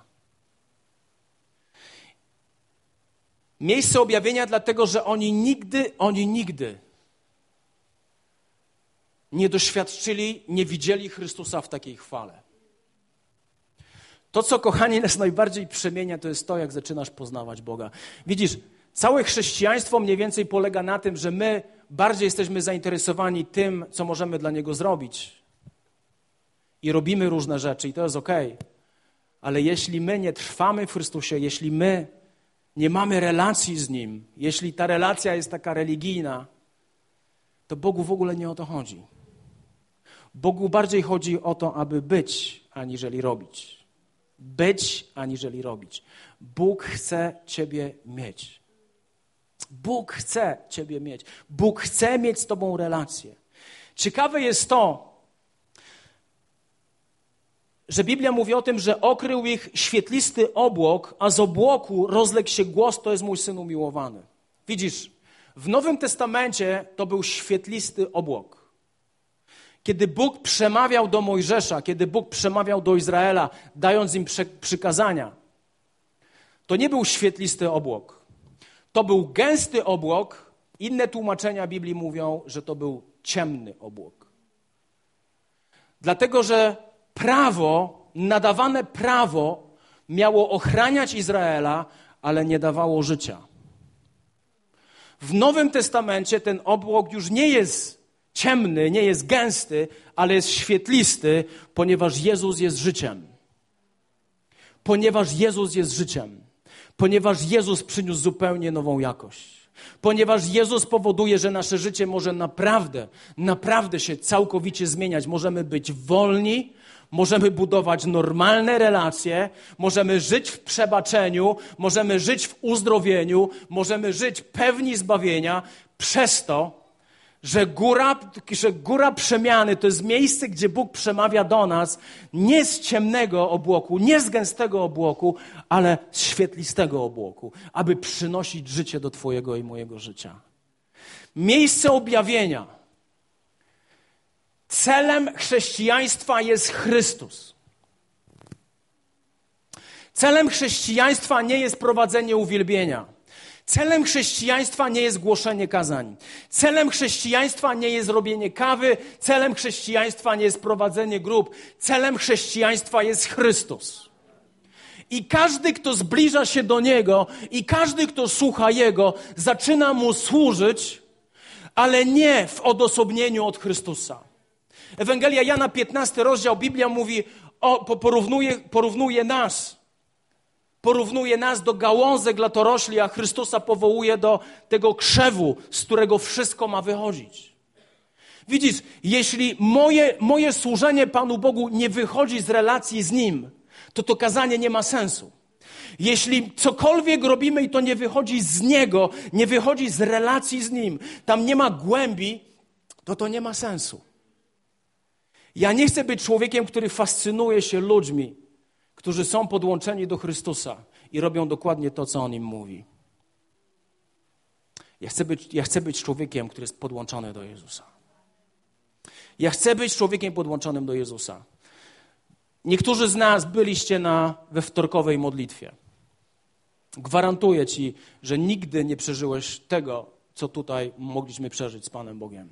Miejsce objawienia, dlatego że oni nigdy, oni nigdy nie doświadczyli, nie widzieli Chrystusa w takiej chwale. To, co, kochani, nas najbardziej przemienia, to jest to, jak zaczynasz poznawać Boga. Widzisz, całe chrześcijaństwo mniej więcej polega na tym, że my bardziej jesteśmy zainteresowani tym, co możemy dla Niego zrobić. I robimy różne rzeczy i to jest okej. Ale jeśli my nie trwamy w Chrystusie, jeśli my nie mamy relacji z Nim, jeśli ta relacja jest taka religijna, to Bogu w ogóle nie o to chodzi. Bogu bardziej chodzi o to, aby być, aniżeli robić. Być, aniżeli robić. Bóg chce ciebie mieć. Bóg chce ciebie mieć. Bóg chce mieć z tobą relację. Ciekawe jest to, że Biblia mówi o tym, że okrył ich świetlisty obłok, a z obłoku rozległ się głos: to jest mój Syn umiłowany. Widzisz, w Nowym Testamencie to był świetlisty obłok. Kiedy Bóg przemawiał do Mojżesza, kiedy Bóg przemawiał do Izraela, dając im przykazania, to nie był świetlisty obłok. To był gęsty obłok. Inne tłumaczenia Biblii mówią, że to był ciemny obłok. Dlatego, że prawo, nadawane prawo miało ochraniać Izraela, ale nie dawało życia. W Nowym Testamencie ten obłok już nie jest ciemny, nie jest gęsty, ale jest świetlisty, ponieważ Jezus jest życiem. Ponieważ Jezus jest życiem. Ponieważ Jezus przyniósł zupełnie nową jakość. Ponieważ Jezus powoduje, że nasze życie może naprawdę, naprawdę się całkowicie zmieniać. Możemy być wolni, możemy budować normalne relacje, możemy żyć w przebaczeniu, możemy żyć w uzdrowieniu, możemy żyć pewni zbawienia przez to, że góra, że góra przemiany to jest miejsce, gdzie Bóg przemawia do nas nie z ciemnego obłoku, nie z gęstego obłoku, ale z świetlistego obłoku, aby przynosić życie do twojego i mojego życia. Miejsce objawienia. Celem chrześcijaństwa jest Chrystus. Celem chrześcijaństwa nie jest prowadzenie uwielbienia. Celem chrześcijaństwa nie jest głoszenie kazań. Celem chrześcijaństwa nie jest robienie kawy. Celem chrześcijaństwa nie jest prowadzenie grup. Celem chrześcijaństwa jest Chrystus. I każdy, kto zbliża się do Niego i każdy, kto słucha Jego, zaczyna Mu służyć, ale nie w odosobnieniu od Chrystusa. Ewangelia Jana, piętnasty rozdział, Biblia mówi, o, porównuje, porównuje nas. Porównuje nas do gałązek latorośli, a Chrystusa powołuje do tego krzewu, z którego wszystko ma wychodzić. Widzisz, jeśli moje, moje służenie Panu Bogu nie wychodzi z relacji z Nim, to to kazanie nie ma sensu. Jeśli cokolwiek robimy i to nie wychodzi z Niego, nie wychodzi z relacji z Nim, tam nie ma głębi, to to nie ma sensu. Ja nie chcę być człowiekiem, który fascynuje się ludźmi, którzy są podłączeni do Chrystusa i robią dokładnie to, co On im mówi. Ja chcę być, ja chcę być człowiekiem, który jest podłączony do Jezusa. Ja chcę być człowiekiem podłączonym do Jezusa. Niektórzy z nas byliście na, we wtorkowej modlitwie. Gwarantuję Ci, że nigdy nie przeżyłeś tego, co tutaj mogliśmy przeżyć z Panem Bogiem.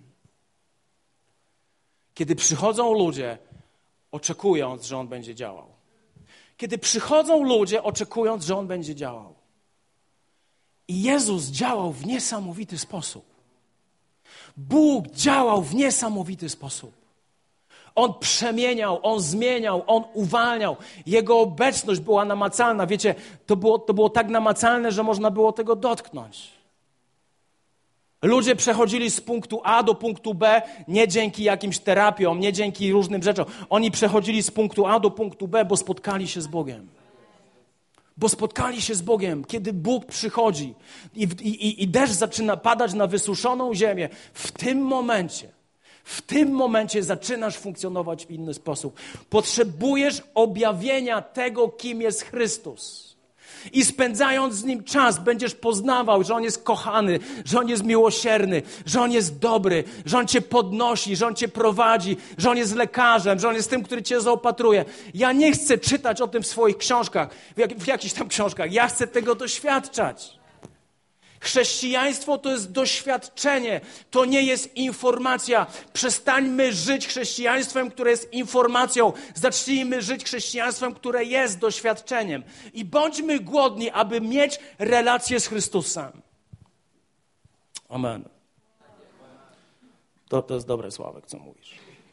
Kiedy przychodzą ludzie, oczekując, że On będzie działał. Kiedy przychodzą ludzie, oczekując, że On będzie działał. I Jezus działał w niesamowity sposób. Bóg działał w niesamowity sposób. On przemieniał, On zmieniał, On uwalniał. Jego obecność była namacalna. Wiecie, to było, to było tak namacalne, że można było tego dotknąć. Ludzie przechodzili z punktu A do punktu B nie dzięki jakimś terapiom, nie dzięki różnym rzeczom. Oni przechodzili z punktu A do punktu B, bo spotkali się z Bogiem. Bo spotkali się z Bogiem. Kiedy Bóg przychodzi i, i, i deszcz zaczyna padać na wysuszoną ziemię, w tym momencie, w tym momencie zaczynasz funkcjonować w inny sposób. Potrzebujesz objawienia tego, kim jest Chrystus. I spędzając z Nim czas, będziesz poznawał, że On jest kochany, że On jest miłosierny, że On jest dobry, że On Cię podnosi, że On Cię prowadzi, że On jest lekarzem, że On jest tym, który Cię zaopatruje. Ja nie chcę czytać o tym w swoich książkach, w, jak, w jakichś tam książkach. Ja chcę tego doświadczać. Chrześcijaństwo to jest doświadczenie, to nie jest informacja. Przestańmy żyć chrześcijaństwem, które jest informacją. Zacznijmy żyć chrześcijaństwem, które jest doświadczeniem. I bądźmy głodni, aby mieć relację z Chrystusem. Amen. To, to jest dobre, Sławek, co mówisz.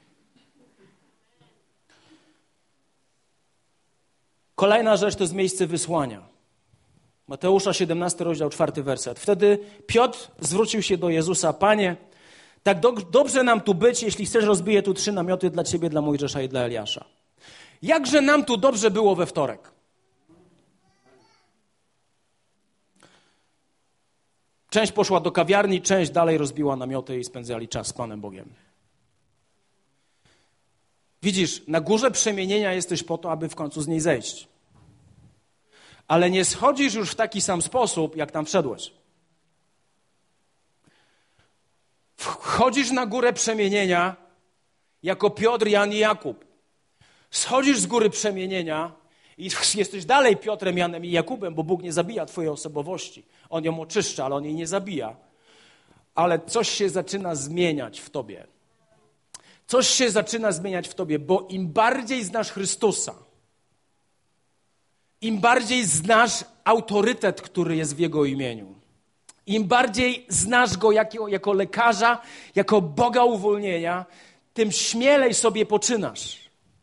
Kolejna rzecz to jest miejsce wysłania. Mateusza siedemnasty rozdział, czwarty werset. Wtedy Piotr zwrócił się do Jezusa. Panie, tak do, dobrze nam tu być, jeśli chcesz, rozbiję tu trzy namioty dla Ciebie, dla Mojżesza i dla Eliasza. Jakże nam tu dobrze było we wtorek. Część poszła do kawiarni, część dalej rozbiła namioty i spędzali czas z Panem Bogiem. Widzisz, na górze przemienienia jesteś po to, aby w końcu z niej zejść. Ale nie schodzisz już w taki sam sposób, jak tam wszedłeś. Wchodzisz na górę przemienienia jako Piotr, Jan i Jakub. Schodzisz z góry przemienienia i jesteś dalej Piotrem, Janem i Jakubem, bo Bóg nie zabija twojej osobowości. On ją oczyszcza, ale On jej nie zabija. Ale coś się zaczyna zmieniać w tobie. Coś się zaczyna zmieniać w tobie, bo im bardziej znasz Chrystusa, im bardziej znasz autorytet, który jest w Jego imieniu, im bardziej znasz Go jako, jako lekarza, jako Boga uwolnienia, tym śmielej sobie poczynasz.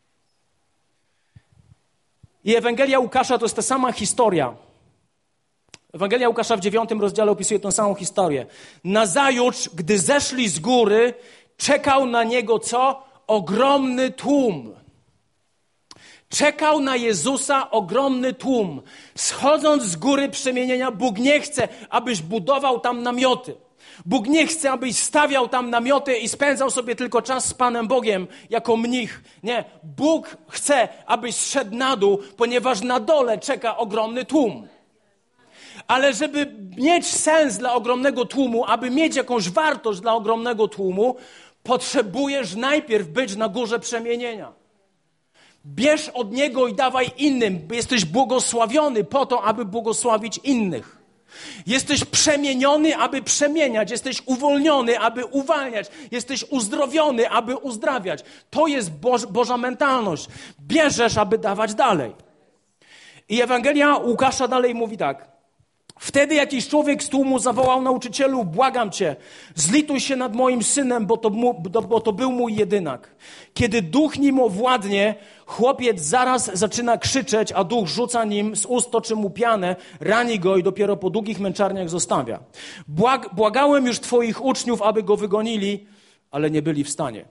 I Ewangelia Łukasza to jest ta sama historia. Ewangelia Łukasza w dziewiątym rozdziale opisuje tę samą historię. Nazajutrz, gdy zeszli z góry, czekał na Niego co? Ogromny tłum. Czekał na Jezusa ogromny tłum. Schodząc z góry przemienienia, Bóg nie chce, abyś budował tam namioty. Bóg nie chce, abyś stawiał tam namioty i spędzał sobie tylko czas z Panem Bogiem jako mnich. Nie, Bóg chce, abyś zszedł na dół, ponieważ na dole czeka ogromny tłum. Ale żeby mieć sens dla ogromnego tłumu, aby mieć jakąś wartość dla ogromnego tłumu, potrzebujesz najpierw być na górze przemienienia. Bierz od Niego i dawaj innym. Jesteś błogosławiony po to, aby błogosławić innych. Jesteś przemieniony, aby przemieniać. Jesteś uwolniony, aby uwalniać. Jesteś uzdrowiony, aby uzdrawiać. To jest Boż, Boża mentalność. Bierzesz, aby dawać dalej. I Ewangelia Łukasza dalej mówi tak. Wtedy jakiś człowiek z tłumu zawołał: nauczycielu, błagam cię, zlituj się nad moim synem, bo to, bo to był mój jedynak. Kiedy duch nim owładnie, chłopiec zaraz zaczyna krzyczeć, a duch rzuca nim z ust, toczy mu pianę, rani go i dopiero po długich męczarniach zostawia. Błag, błagałem już twoich uczniów, aby go wygonili, ale nie byli w stanie.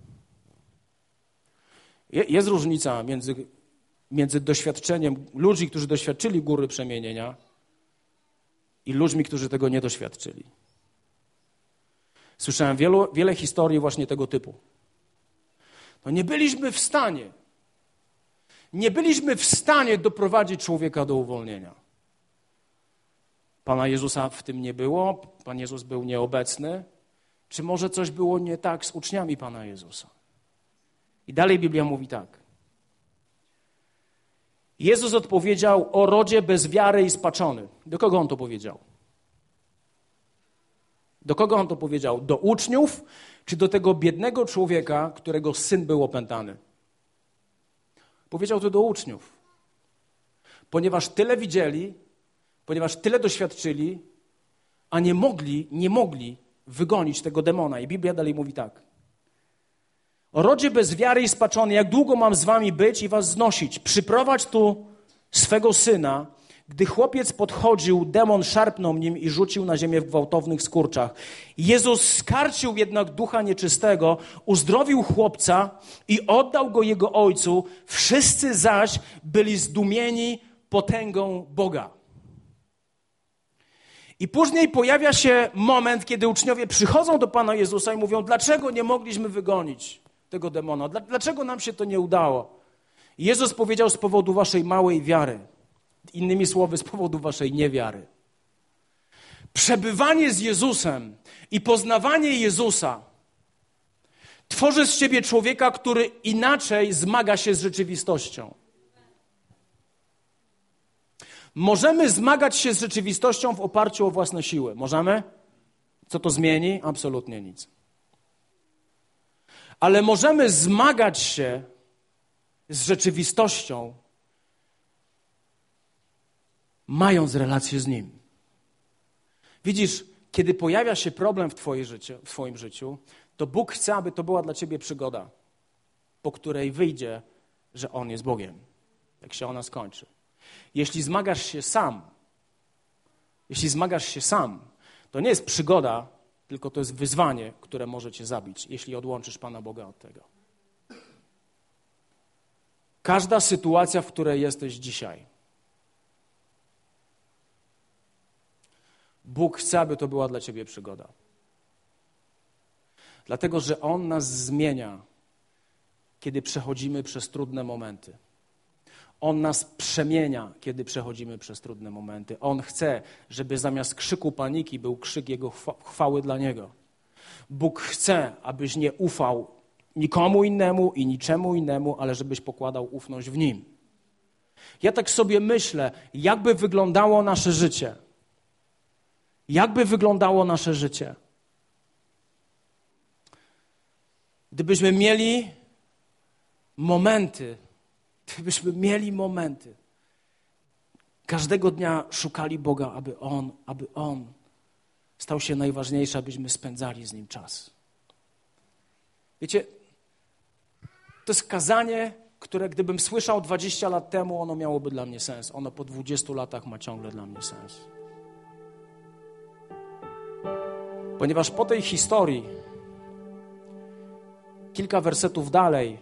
Je, jest różnica między, między doświadczeniem ludzi, którzy doświadczyli góry przemienienia, i ludźmi, którzy tego nie doświadczyli. Słyszałem wielu, wiele historii właśnie tego typu. No nie byliśmy w stanie, nie byliśmy w stanie doprowadzić człowieka do uwolnienia. Pana Jezusa w tym nie było, Pan Jezus był nieobecny. Czy może coś było nie tak z uczniami Pana Jezusa? I dalej Biblia mówi tak. Jezus odpowiedział: o rodzie bez wiary i spaczony. Do kogo On to powiedział? Do kogo On to powiedział? Do uczniów, czy do tego biednego człowieka, którego syn był opętany? Powiedział to do uczniów. Ponieważ tyle widzieli, ponieważ tyle doświadczyli, a nie mogli, nie mogli wygonić tego demona. I Biblia dalej mówi tak. O rodzie bez wiary i spaczony, jak długo mam z wami być i was znosić? Przyprowadź tu swego syna. Gdy chłopiec podchodził, demon szarpnął nim i rzucił na ziemię w gwałtownych skurczach. Jezus skarcił jednak ducha nieczystego, uzdrowił chłopca i oddał go jego ojcu. Wszyscy zaś byli zdumieni potęgą Boga. I później pojawia się moment, kiedy uczniowie przychodzą do Pana Jezusa i mówią: dlaczego nie mogliśmy wygonić tego demona? Dlaczego nam się to nie udało? I Jezus powiedział: z powodu waszej małej wiary. Innymi słowy, z powodu waszej niewiary. Przebywanie z Jezusem i poznawanie Jezusa tworzy z ciebie człowieka, który inaczej zmaga się z rzeczywistością. Możemy zmagać się z rzeczywistością w oparciu o własne siły. Możemy? Co to zmieni? Absolutnie nic. Ale możemy zmagać się z rzeczywistością, mając relację z Nim. Widzisz, kiedy pojawia się problem w, twoje życie, w twoim życiu, to Bóg chce, aby to była dla ciebie przygoda, po której wyjdzie, że On jest Bogiem, jak się ona skończy. Jeśli zmagasz się sam, jeśli zmagasz się sam, to nie jest przygoda, tylko to jest wyzwanie, które może cię zabić, jeśli odłączysz Pana Boga od tego. Każda sytuacja, w której jesteś dzisiaj, Bóg chce, aby to była dla ciebie przygoda. Dlatego, że On nas zmienia, kiedy przechodzimy przez trudne momenty. On nas przemienia, kiedy przechodzimy przez trudne momenty. On chce, żeby zamiast krzyku paniki był krzyk Jego chwały dla Niego. Bóg chce, abyś nie ufał nikomu innemu i niczemu innemu, ale żebyś pokładał ufność w Nim. Ja tak sobie myślę, jakby wyglądało nasze życie. Jakby wyglądało nasze życie? Gdybyśmy mieli momenty, gdybyśmy mieli momenty, każdego dnia szukali Boga, aby On, aby On stał się najważniejszy, abyśmy spędzali z Nim czas. Wiecie, to jest kazanie, które gdybym słyszał dwadzieścia lat temu, ono miałoby dla mnie sens. Ono po dwudziestu latach ma ciągle dla mnie sens. Ponieważ po tej historii, kilka wersetów dalej,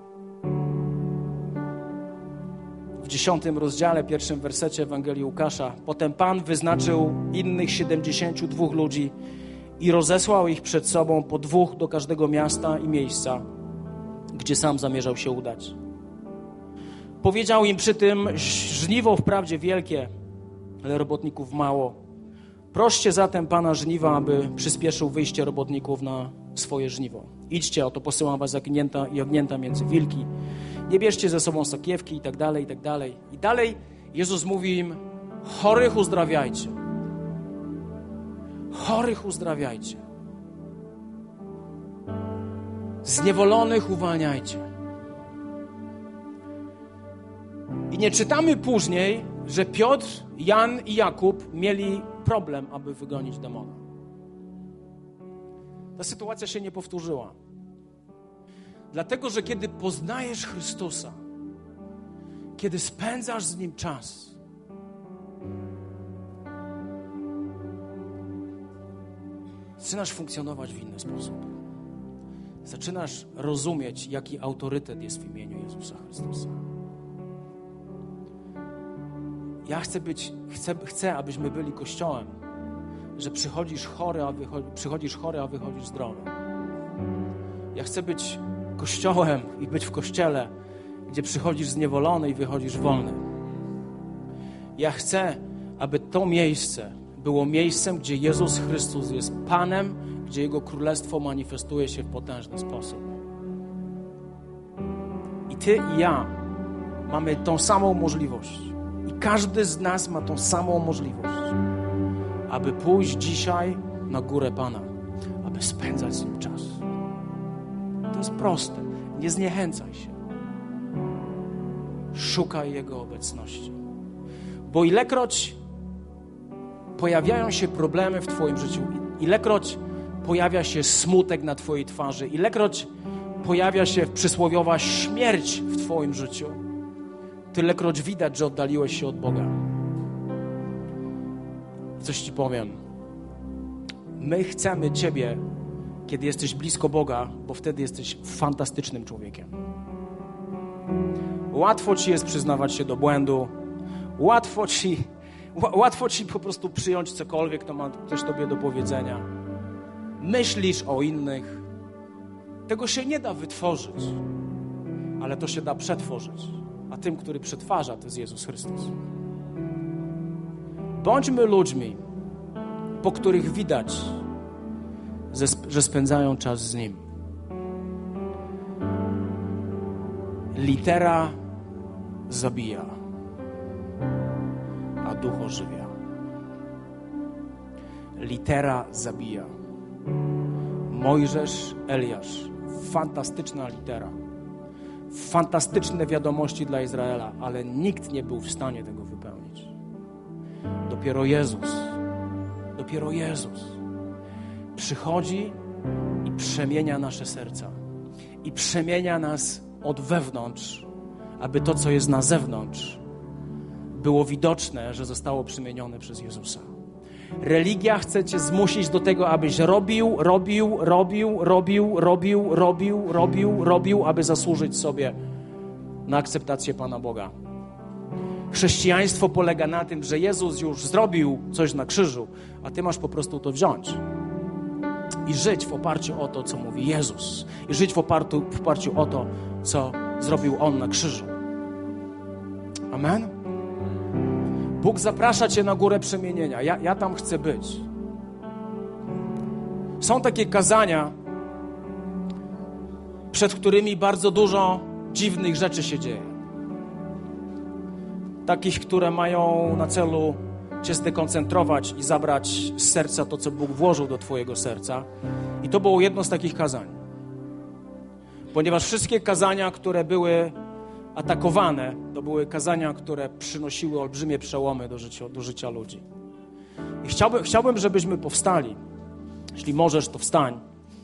w dziesiątym rozdziale, pierwszym wersecie Ewangelii Łukasza, potem Pan wyznaczył innych siedemdziesięciu dwóch ludzi i rozesłał ich przed sobą po dwóch do każdego miasta i miejsca, gdzie sam zamierzał się udać. Powiedział im przy tym: żniwo wprawdzie wielkie, ale robotników mało. Proście zatem Pana żniwa, aby przyspieszył wyjście robotników na swoje żniwo. Idźcie, oto posyłam was jagnięta i jagnięta między wilki. Nie bierzcie ze sobą sakiewki i tak dalej, i tak dalej. I dalej Jezus mówi im: chorych uzdrawiajcie. Chorych uzdrawiajcie. Zniewolonych uwalniajcie. I nie czytamy później, że Piotr, Jan i Jakub mieli problem, aby wygonić demona. Ta sytuacja się nie powtórzyła. Dlatego, że kiedy poznajesz Chrystusa, kiedy spędzasz z Nim czas, zaczynasz funkcjonować w inny sposób. Zaczynasz rozumieć, jaki autorytet jest w imieniu Jezusa Chrystusa. Ja chcę być, chcę, chcę, abyśmy byli Kościołem, że przychodzisz chory, a wychodzi, przychodzisz chory, a wychodzisz zdrowy. Ja chcę być Kościołem i być w Kościele, gdzie przychodzisz zniewolony i wychodzisz wolny. Ja chcę, aby to miejsce było miejscem, gdzie Jezus Chrystus jest Panem, gdzie Jego Królestwo manifestuje się w potężny sposób. I Ty i ja mamy tą samą możliwość. I każdy z nas ma tą samą możliwość, aby pójść dzisiaj na górę Pana, aby spędzać z Nim czas. To jest proste. Nie zniechęcaj się. Szukaj Jego obecności. Bo ilekroć pojawiają się problemy w Twoim życiu, ilekroć pojawia się smutek na Twojej twarzy, ilekroć pojawia się przysłowiowa śmierć w Twoim życiu, tylekroć widać, że oddaliłeś się od Boga. Coś Ci powiem. My chcemy Ciebie, kiedy jesteś blisko Boga, bo wtedy jesteś fantastycznym człowiekiem. Łatwo Ci jest przyznawać się do błędu, łatwo Ci, łatwo Ci po prostu przyjąć cokolwiek, to ma coś Tobie do powiedzenia. Myślisz o innych. Tego się nie da wytworzyć, ale to się da przetworzyć. A tym, który przetwarza, to jest Jezus Chrystus. Bądźmy ludźmi, po których widać, że spędzają czas z Nim. Litera zabija, a duch ożywia. Litera zabija. Mojżesz, Eliasz. Fantastyczna litera. Fantastyczne wiadomości dla Izraela, ale nikt nie był w stanie tego wypełnić. Dopiero Jezus, dopiero Jezus przychodzi i przemienia nasze serca. I przemienia nas od wewnątrz, aby to, co jest na zewnątrz, było widoczne, że zostało przemienione przez Jezusa. Religia chce Cię zmusić do tego, abyś robił, robił, robił, robił, robił, robił, robił, robił, aby zasłużyć sobie na akceptację Pana Boga. Chrześcijaństwo polega na tym, że Jezus już zrobił coś na krzyżu, a Ty masz po prostu to wziąć i żyć w oparciu o to, co mówi Jezus. I żyć w oparciu, w oparciu o to, co zrobił On na krzyżu. Amen? Bóg zaprasza Cię na górę przemienienia. Ja, ja tam chcę być. Są takie kazania, przed którymi bardzo dużo dziwnych rzeczy się dzieje. Takich, które mają na celu Cię zdekoncentrować i zabrać z serca to, co Bóg włożył do Twojego serca. I to było jedno z takich kazań. Ponieważ wszystkie kazania, które były atakowane, to były kazania, które przynosiły olbrzymie przełomy do życia, do życia ludzi. I chciałbym, chciałbym, żebyśmy powstali. Jeśli możesz, to wstań.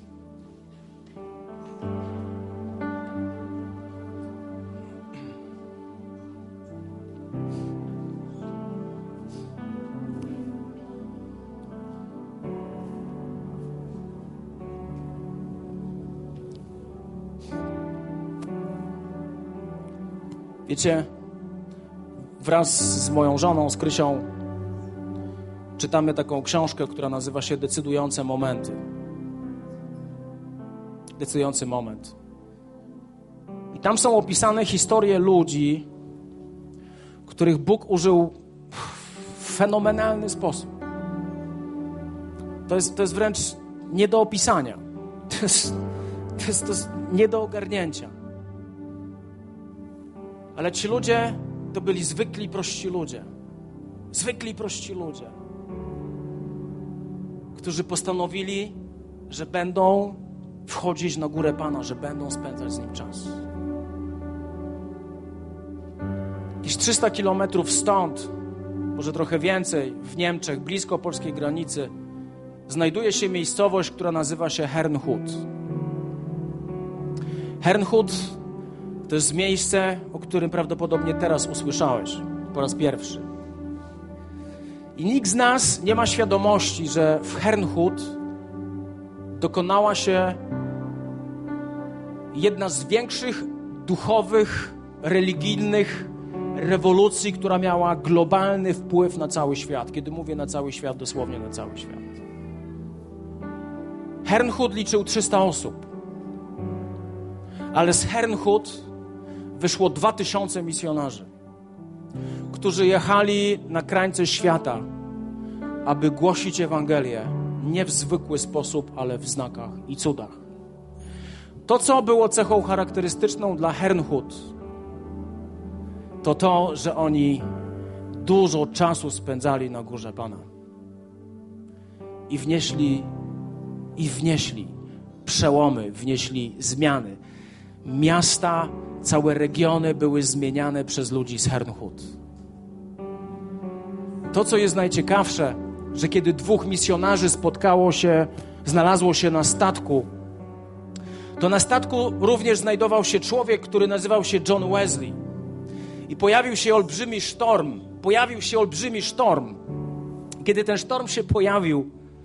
Wiecie, wraz z moją żoną, z Krysią, czytamy taką książkę, która nazywa się Decydujące momenty. Decydujący moment. I tam są opisane historie ludzi, których Bóg użył w fenomenalny sposób. To jest, to jest wręcz nie do opisania. To jest, to jest, to jest nie do ogarnięcia. Ale ci ludzie to byli zwykli, prości ludzie. Zwykli, prości ludzie, którzy postanowili, że będą wchodzić na górę Pana, że będą spędzać z Nim czas. I jakieś trzysta kilometrów stąd, może trochę więcej, w Niemczech, blisko polskiej granicy, znajduje się miejscowość, która nazywa się Herrnhut. Herrnhut to jest miejsce, o którym prawdopodobnie teraz usłyszałeś po raz pierwszy. I nikt z nas nie ma świadomości, że w Herrnhut dokonała się jedna z większych duchowych, religijnych rewolucji, która miała globalny wpływ na cały świat. Kiedy mówię na cały świat, dosłownie na cały świat. Herrnhut liczył trzysta osób, ale z Herrnhut wyszło dwa tysiące misjonarzy, którzy jechali na krańce świata, aby głosić Ewangelię nie w zwykły sposób, ale w znakach i cudach. To, co było cechą charakterystyczną dla Herrnhut, to to, że oni dużo czasu spędzali na górze Pana i wnieśli, i wnieśli przełomy, wnieśli zmiany. Miasta, całe regiony były zmieniane przez ludzi z Herrnhut. To, co jest najciekawsze, że kiedy dwóch misjonarzy spotkało się, znalazło się na statku, to na statku również znajdował się człowiek, który nazywał się John Wesley. I pojawił się olbrzymi sztorm. Pojawił się olbrzymi sztorm. Kiedy ten sztorm się pojawił,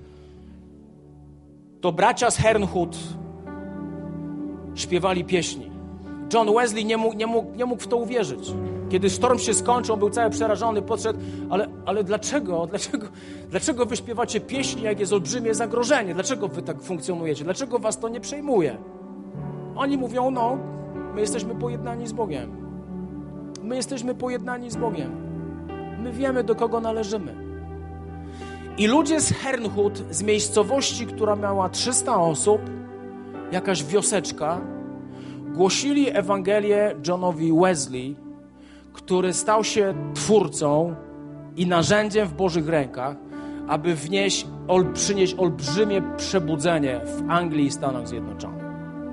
to bracia z Herrnhut śpiewali pieśni. John Wesley nie mógł, nie mógł, nie mógł w to uwierzyć. Kiedy sztorm się skończył, on był cały przerażony, podszedł, ale, ale dlaczego? Dlaczego, dlaczego wy śpiewacie pieśni, jak jest olbrzymie zagrożenie? Dlaczego wy tak funkcjonujecie? Dlaczego was to nie przejmuje? Oni mówią, no, my jesteśmy pojednani z Bogiem. My jesteśmy pojednani z Bogiem. My wiemy, do kogo należymy. I ludzie z Herrnhut, z miejscowości, która miała trzysta osób, jakaś wioseczka, głosili Ewangelię Johnowi Wesley, który stał się twórcą i narzędziem w Bożych rękach, aby wnieść, ol, przynieść olbrzymie przebudzenie w Anglii i Stanach Zjednoczonych.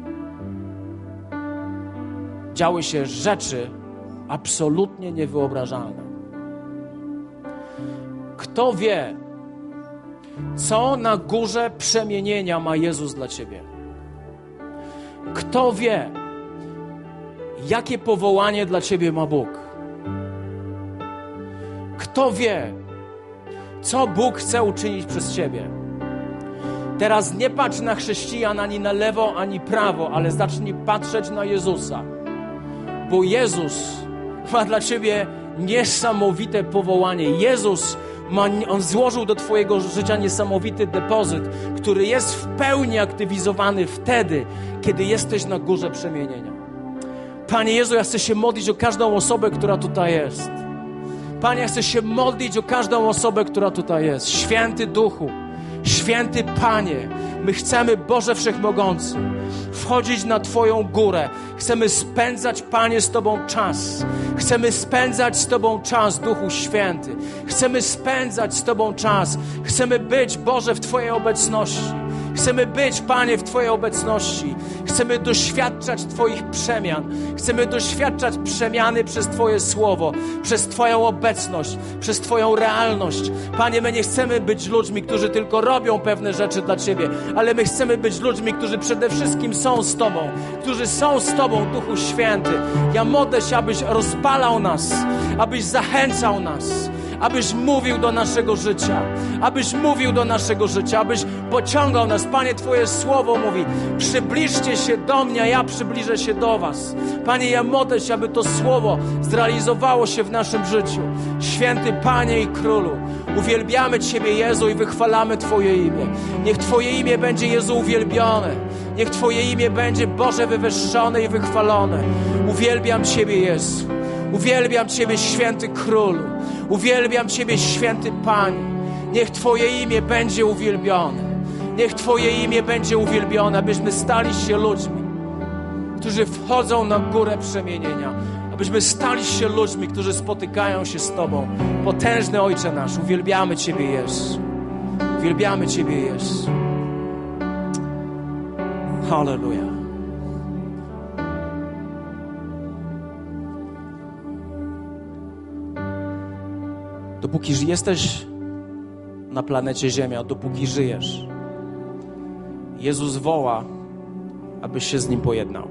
Działy się rzeczy absolutnie niewyobrażalne. Kto wie, co na górze przemienienia ma Jezus dla ciebie? Kto wie, jakie powołanie dla ciebie ma Bóg? Kto wie, co Bóg chce uczynić przez ciebie? Teraz nie patrz na chrześcijan ani na lewo, ani prawo, ale zacznij patrzeć na Jezusa. Bo Jezus ma dla ciebie niesamowite powołanie. Jezus ma, On złożył do twojego życia niesamowity depozyt, który jest w pełni aktywizowany wtedy, kiedy jesteś na górze przemienienia. Panie Jezu, ja chcę się modlić o każdą osobę, która tutaj jest. Panie, ja chcę się modlić o każdą osobę, która tutaj jest. Święty Duchu, Święty Panie, my chcemy, Boże Wszechmogący, wchodzić na Twoją górę. Chcemy spędzać, Panie, z Tobą czas. Chcemy spędzać z Tobą czas, Duchu Święty. Chcemy spędzać z Tobą czas. Chcemy być, Boże, w Twojej obecności. Chcemy być, Panie, w Twojej obecności. Chcemy doświadczać Twoich przemian. Chcemy doświadczać przemiany przez Twoje Słowo, przez Twoją obecność, przez Twoją realność. Panie, my nie chcemy być ludźmi, którzy tylko robią pewne rzeczy dla Ciebie, ale my chcemy być ludźmi, którzy przede wszystkim są z Tobą, którzy są z Tobą, Duchu Święty. Ja modlę się, abyś rozpalał nas, abyś zachęcał nas, abyś mówił do naszego życia, abyś mówił do naszego życia, abyś pociągał nas. Panie, Twoje Słowo mówi, przybliżcie się do mnie, a ja przybliżę się do Was. Panie, ja modlę się, aby to Słowo zrealizowało się w naszym życiu. Święty Panie i Królu, uwielbiamy Ciebie, Jezu, i wychwalamy Twoje imię. Niech Twoje imię będzie, Jezu, uwielbione. Niech Twoje imię będzie, Boże, wywyższone i wychwalone. Uwielbiam Ciebie, Jezu. Uwielbiam Ciebie, Święty Królu. Uwielbiam Ciebie, Święty Panie. Niech Twoje imię będzie uwielbione. Niech Twoje imię będzie uwielbione, abyśmy stali się ludźmi, którzy wchodzą na górę przemienienia. Abyśmy stali się ludźmi, którzy spotykają się z Tobą. Potężny Ojcze nasz, uwielbiamy Ciebie, Jezu. Uwielbiamy Ciebie, Jezu. Halleluja. Dopóki jesteś na planecie Ziemia, dopóki żyjesz, Jezus woła, abyś się z Nim pojednał.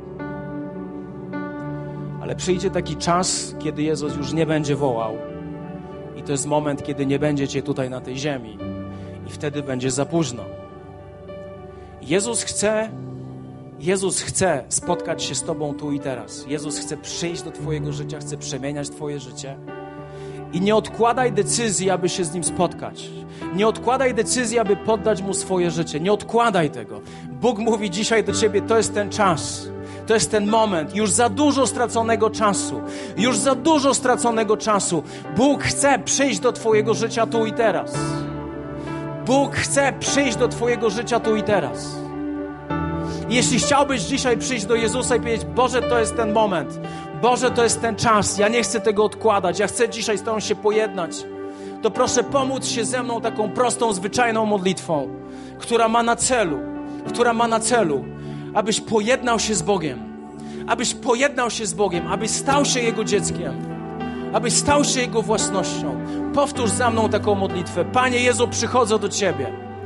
Ale przyjdzie taki czas, kiedy Jezus już nie będzie wołał. I to jest moment, kiedy nie będzie Cię tutaj na tej ziemi. I wtedy będzie za późno. Jezus chce, Jezus chce spotkać się z Tobą tu i teraz. Jezus chce przyjść do Twojego życia, chce przemieniać Twoje życie. I nie odkładaj decyzji, aby się z Nim spotkać. Nie odkładaj decyzji, aby poddać Mu swoje życie. Nie odkładaj tego. Bóg mówi dzisiaj do Ciebie, to jest ten czas. To jest ten moment. Już za dużo straconego czasu. Już za dużo straconego czasu. Bóg chce przyjść do Twojego życia tu i teraz. Bóg chce przyjść do Twojego życia tu i teraz. Jeśli chciałbyś dzisiaj przyjść do Jezusa i powiedzieć, Boże, to jest ten moment. Boże, to jest ten czas. Ja nie chcę tego odkładać. Ja chcę dzisiaj z Tobą się pojednać. To proszę pomóc się ze mną taką prostą, zwyczajną modlitwą, która ma na celu, która ma na celu, abyś pojednał się z Bogiem. Abyś pojednał się z Bogiem. Abyś stał się Jego dzieckiem. Abyś stał się Jego własnością. Powtórz za mną taką modlitwę. Panie Jezu, przychodzę do Ciebie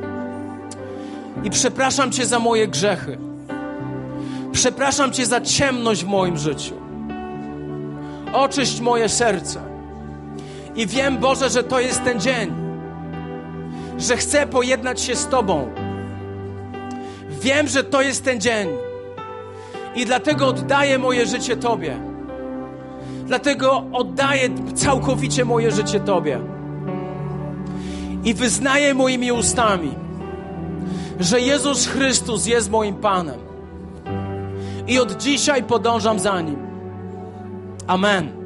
i przepraszam Cię za moje grzechy. Przepraszam Cię za ciemność w moim życiu. Oczyść moje serce. I wiem, Boże, że to jest ten dzień, że chcę pojednać się z Tobą. Wiem, że to jest ten dzień i dlatego oddaję moje życie Tobie. Dlatego oddaję całkowicie moje życie Tobie. I wyznaję moimi ustami, że Jezus Chrystus jest moim Panem. I od dzisiaj podążam za Nim. Amen.